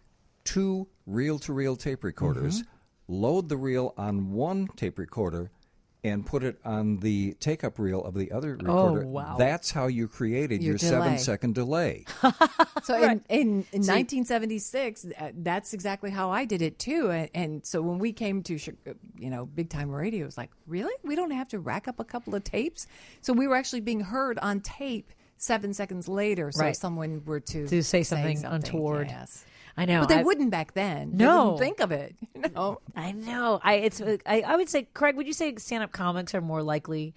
two reel-to-reel tape recorders, Mm-hmm. load the reel on one tape recorder, and put it on the take-up reel of the other recorder. Oh, wow. That's how you created Your your, delay. seven-second delay. So in, in, in nineteen seventy-six, uh, that's exactly how I did it too. And, and so when we came to, Chi- you know, big time radio, it was like, really? We don't have to rack up a couple of tapes? So we were actually being heard on tape seven seconds later. So Right. if someone were to, To say something untoward. Yes. I know. But they I- wouldn't back then. They No. wouldn't think of it. You know? I know. I it's I, I would say, Craig, would you say stand-up comics are more likely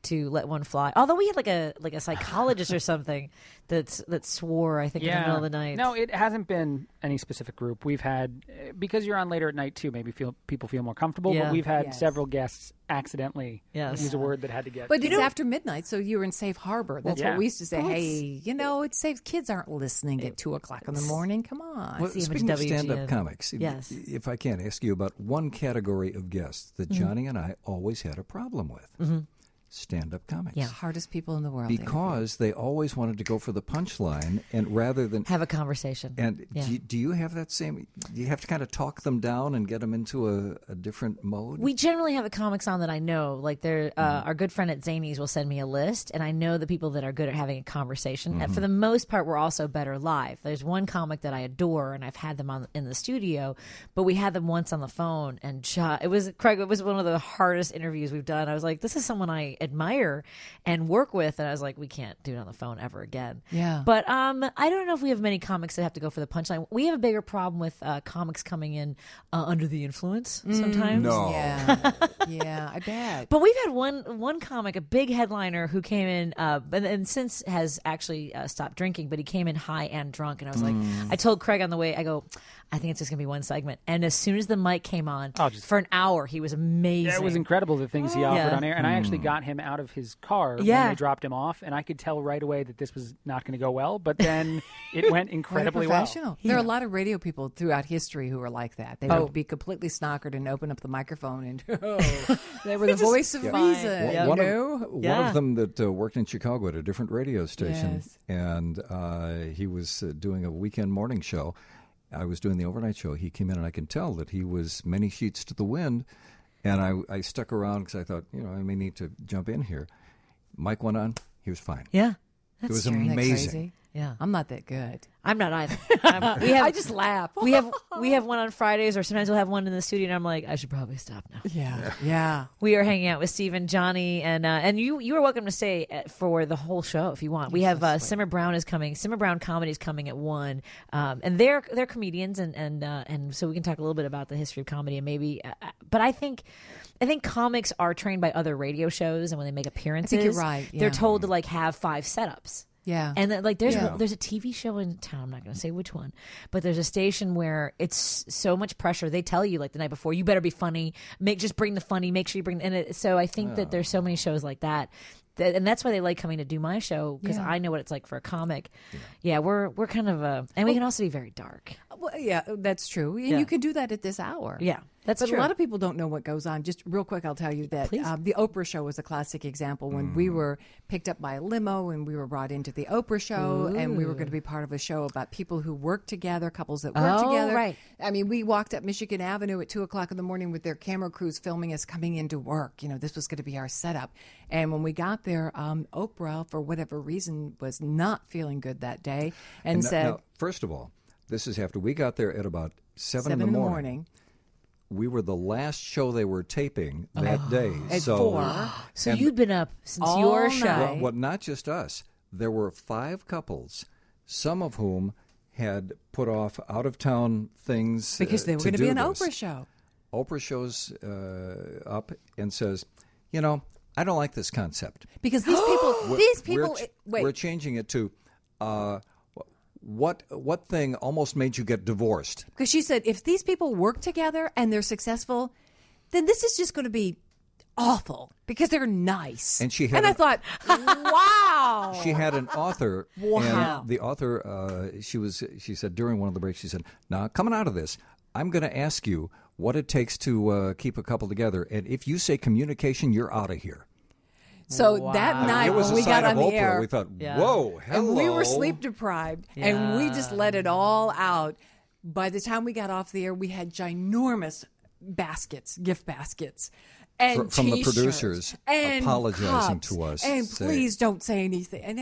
to let one fly. Although we had like a like a psychologist or something that's that swore, I think, in the middle of the night. No, it hasn't been any specific group. We've had, because you're on later at night too, maybe feel people feel more comfortable, Yeah. but we've had Yes. several guests accidentally Yes. use a word that had to get. But it's after midnight, so you're in safe harbor. That's Yeah. what we used to say. Well, Hey, you know, it's safe. Kids aren't listening at two o'clock in the morning. Come on. Well, see how much speaking of W G N. stand-up comics, Yes. if I can ask you about one category of guests that Johnny and I always had a problem with, Mm-hmm. stand-up comics. Yeah, hardest people in the world. to Because they always wanted to go for the punchline, and rather than Have a conversation. And Yeah. do, you, do you have that same? Do you have to kind of talk them down and get them into a, a different mode? We generally have a comics on that I know. Like, they're, uh, Mm-hmm. our good friend at Zanies will send me a list, and I know the people that are good at having a conversation. And Mm-hmm. for the most part, we're also better live. There's one comic that I adore, and I've had them on in the studio, but we had them once on the phone, and jo- it was Craig. It was one of the hardest interviews we've done. I was like, this is someone I admire and work with, and I was like, we can't do it on the phone ever again. Yeah. But um, I don't know if we have many comics that have to go for the punchline. We have a bigger problem with uh, comics coming in uh, under the influence sometimes. No. Yeah, yeah, I bet. But we've had one one comic, a big headliner, who came in, uh, and, and since has actually uh, stopped drinking, but he came in high and drunk. And I was like, I told Craig on the way, I go, I think it's just going to be one segment. And as soon as the mic came on, Oh, just- for an hour, he was amazing. Yeah, it was incredible the things he offered Yeah. on air, and I actually got him out of his car Yeah. when they dropped him off, and I could tell right away that this was not going to go well. But then it went What a incredibly well. professional. There are a lot of radio people throughout history who are like that. They Oh. would be completely snockered and open up the microphone, and oh, they were the voice of Yeah. reason. One, You one know? of, one Yeah. of them that uh, worked in Chicago at a different radio station, Yes. and uh, he was uh, doing a weekend morning show. I was doing the overnight show. He came in, and I can tell that he was many sheets to the wind. And I, I stuck around because I thought, you know, I may need to jump in here. Mike went on. He was fine. Yeah. It was Isn't that amazing. crazy? Yeah. I'm not that good. I'm not either. I'm, we have, I just laugh. we have we have one on Fridays, or sometimes we'll have one in the studio, and I'm like, I should probably stop now. Yeah, yeah. We are hanging out with Steve and Johnny, and uh, and you you are welcome to stay at, for the whole show if you want. We have uh, Simmer Brown is coming. Simmer Brown Comedy is coming at one, um, and they're they're comedians, and and uh, and so we can talk a little bit about the history of comedy and maybe. Uh, but I think. I think comics are trained by other radio shows, and when they make appearances, you're right, yeah. they're told to like have five setups. Yeah. And then, like, there's Yeah. there's a T V show in town. I'm not going to say which one, but there's a station where it's so much pressure. They tell you like the night before, you better be funny. Make just bring the funny. Make sure you bring. And it, so I think that there's so many shows like that. That, and that's why they like coming to do my show because Yeah. I know what it's like for a comic. Yeah, we're we're kind of a, and we can also be very dark. Well, yeah, that's true. And Yeah. you can do that at this hour. Yeah, that's but true. a lot of people don't know what goes on. Just real quick, I'll tell you that um, the Oprah show was a classic example when we were picked up by a limo and we were brought into the Oprah show, and we were going to be part of a show about people who work together, couples that work Oh, together. right. I mean, we walked up Michigan Avenue at two o'clock in the morning with their camera crews filming us coming into work. You know, this was going to be our setup. And when we got there, um, Oprah, for whatever reason, was not feeling good that day and, And now- said, now, first of all, this is after we got there at about seven, seven in the morning. We were the last show they were taping that day. At so, four. So and- you'd been up since All your night. show. Well, well, not just us. There were five couples, some of whom had put off out-of-town things because uh, they were to going to be do an this. Oprah show. Oprah shows uh, up and says, you know, I don't like this concept. Because these people, We're- these we're people, ch- wait, We're changing it to, uh, what what thing almost made you get divorced? because she said if these people work together and they're successful, then this is just going to be awful because they're nice. And she had and I an- thought, wow. She had an author, Wow. and the author, uh, she was. She said during one of the breaks, she said, "Now, coming out of this, I'm going to ask you what it takes to uh, keep a couple together, and if you say communication, you're out of here." So Wow. that night it was when a we sign got on of the Oprah. air, We thought, Yeah. "Whoa, hello!" and we were sleep deprived, and we just Yeah. let it all out. By the time we got off the air, we had ginormous baskets, gift baskets. And Fr- from the T-shirts, producers and apologizing cups, to us, and saying- please don't say anything. And I said,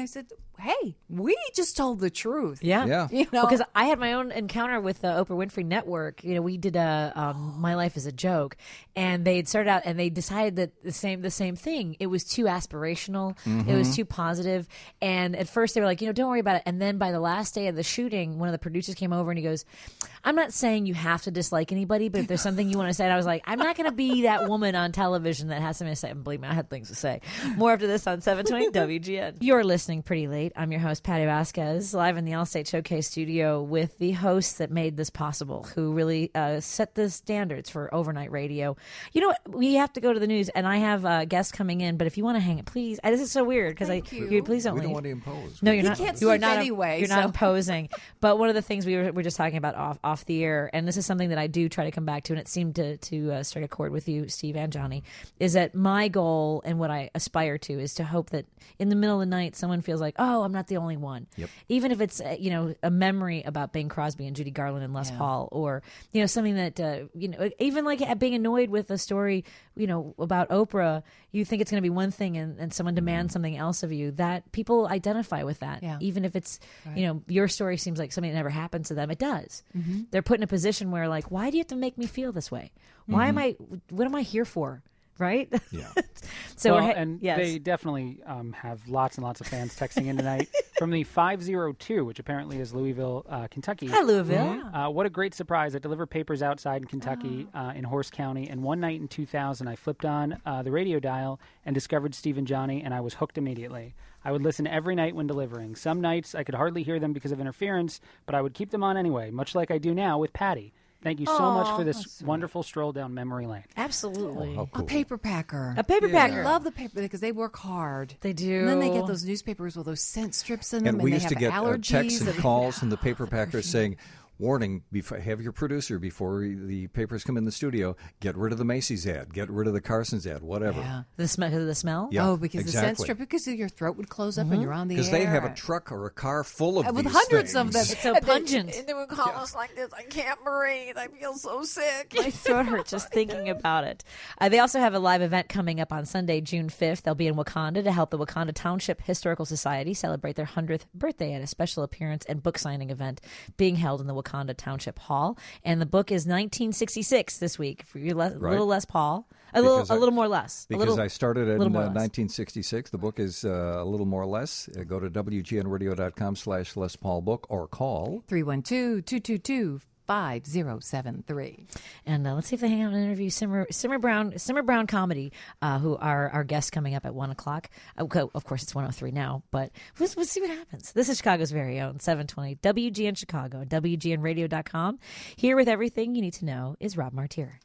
hey, we just told the truth. Yeah. Yeah. You know, Because I had my own encounter with the Oprah Winfrey Network. You know, we did a um, My Life is a Joke, and they had started out and they decided that the same the same thing. It was too aspirational. It was too positive. And at first they were like, you know, don't worry about it. And then by the last day of the shooting, one of the producers came over and he goes, I'm not saying you have to dislike anybody, but if there's something you want to say, and I was like, I'm not going to be that woman on television that has something to say. And believe me, I had things to say. More after this on seven twenty W G N. You're listening Pretty Late. I'm your host, Patty Vasquez, live in the Allstate Showcase studio with the hosts that made this possible, who really uh, set the standards for overnight radio. You know what? We have to go to the news, and I have uh, guests coming in, but if you want to hang it, please. I, this is so weird because I you. you please don't We leave. don't want to impose. No, you're He not. can't you are sleep not anyway, You're not so- imposing. But one of the things we were, were just talking about off off the air, and this is something that I do try to come back to, and it seemed to to uh, strike a chord with you, Steve and Johnny, is that my goal and what I aspire to is to hope that in the middle of the night someone feels like, oh, I'm not the only one. Yep. Even if it's uh, you know a memory about Bing Crosby and Judy Garland and Les Yeah. Paul, or you know something that uh, you know even like being annoyed with a story you know about Oprah, you think it's going to be one thing and, and someone demands something else of you. That people identify with that, Yeah. even if it's Right. you know your story seems like something that never happened to them. It does. Mhm. They're put in a position where like, why do you have to make me feel this way? Why am I? What am I here for? Right? Yeah. so well, we're ha- and yes. they definitely um, have lots and lots of fans texting in tonight from the five oh two, which apparently is Louisville, uh, Kentucky. Hi, Louisville. Uh, what a great surprise. I deliver papers outside in Kentucky Oh. uh, in Horse County, and one night in two thousand, I flipped on uh, the radio dial and discovered Steve and Johnny, and I was hooked immediately. I would listen every night when delivering. Some nights I could hardly hear them because of interference, but I would keep them on anyway, much like I do now with Patty. Thank you so Aw, much for this that's sweet. wonderful stroll down memory lane. Absolutely. Oh, how a cool. paper packer. A paper I packer. love the paper because they work hard. They do. And then they get those newspapers with those scent strips in them, And and, we they used to have get uh, allergies. texts and and- calls from the paper packers saying, warning, before, have your producer, before the papers come in the studio, get rid of the Macy's ad, get rid of the Carson's ad, whatever. Yeah. The smell. The smell. Yeah, oh, because the scent exactly. strip, because your throat would close up and you're on the air. Because they have a truck or a car full of Uh, with these hundreds things. of them. It's so And they- pungent. and they would call us like this. I can't breathe. I feel so sick. My throat hurts just thinking about it. Uh, they also have a live event coming up on Sunday, June fifth. They'll be in Wakanda to help the Wakanda Township Historical Society celebrate their hundredth birthday at a special appearance and book signing event being held in the Wakanda Township Hall. And the book is nineteen sixty-six this week. For you, le- Right. little less Paul, a little, Because a I- little more less. Because a little, I started in little more uh, less. nineteen sixty-six. The book is uh, a little more less. Uh, go to W G N radio dot com slash Les Paul book or call. three one two, two two two, five zero seven three. And uh, let's see if they hang out and interview Simmer, Simmer Brown, Simmer Brown Comedy, uh, who are our guests coming up at one o'clock. Uh, co- of course, it's one oh three now, but let's, let's see what happens. This is Chicago's very own seven twenty W G N Chicago, W G N radio dot com. Here with everything you need to know is Rob Martier.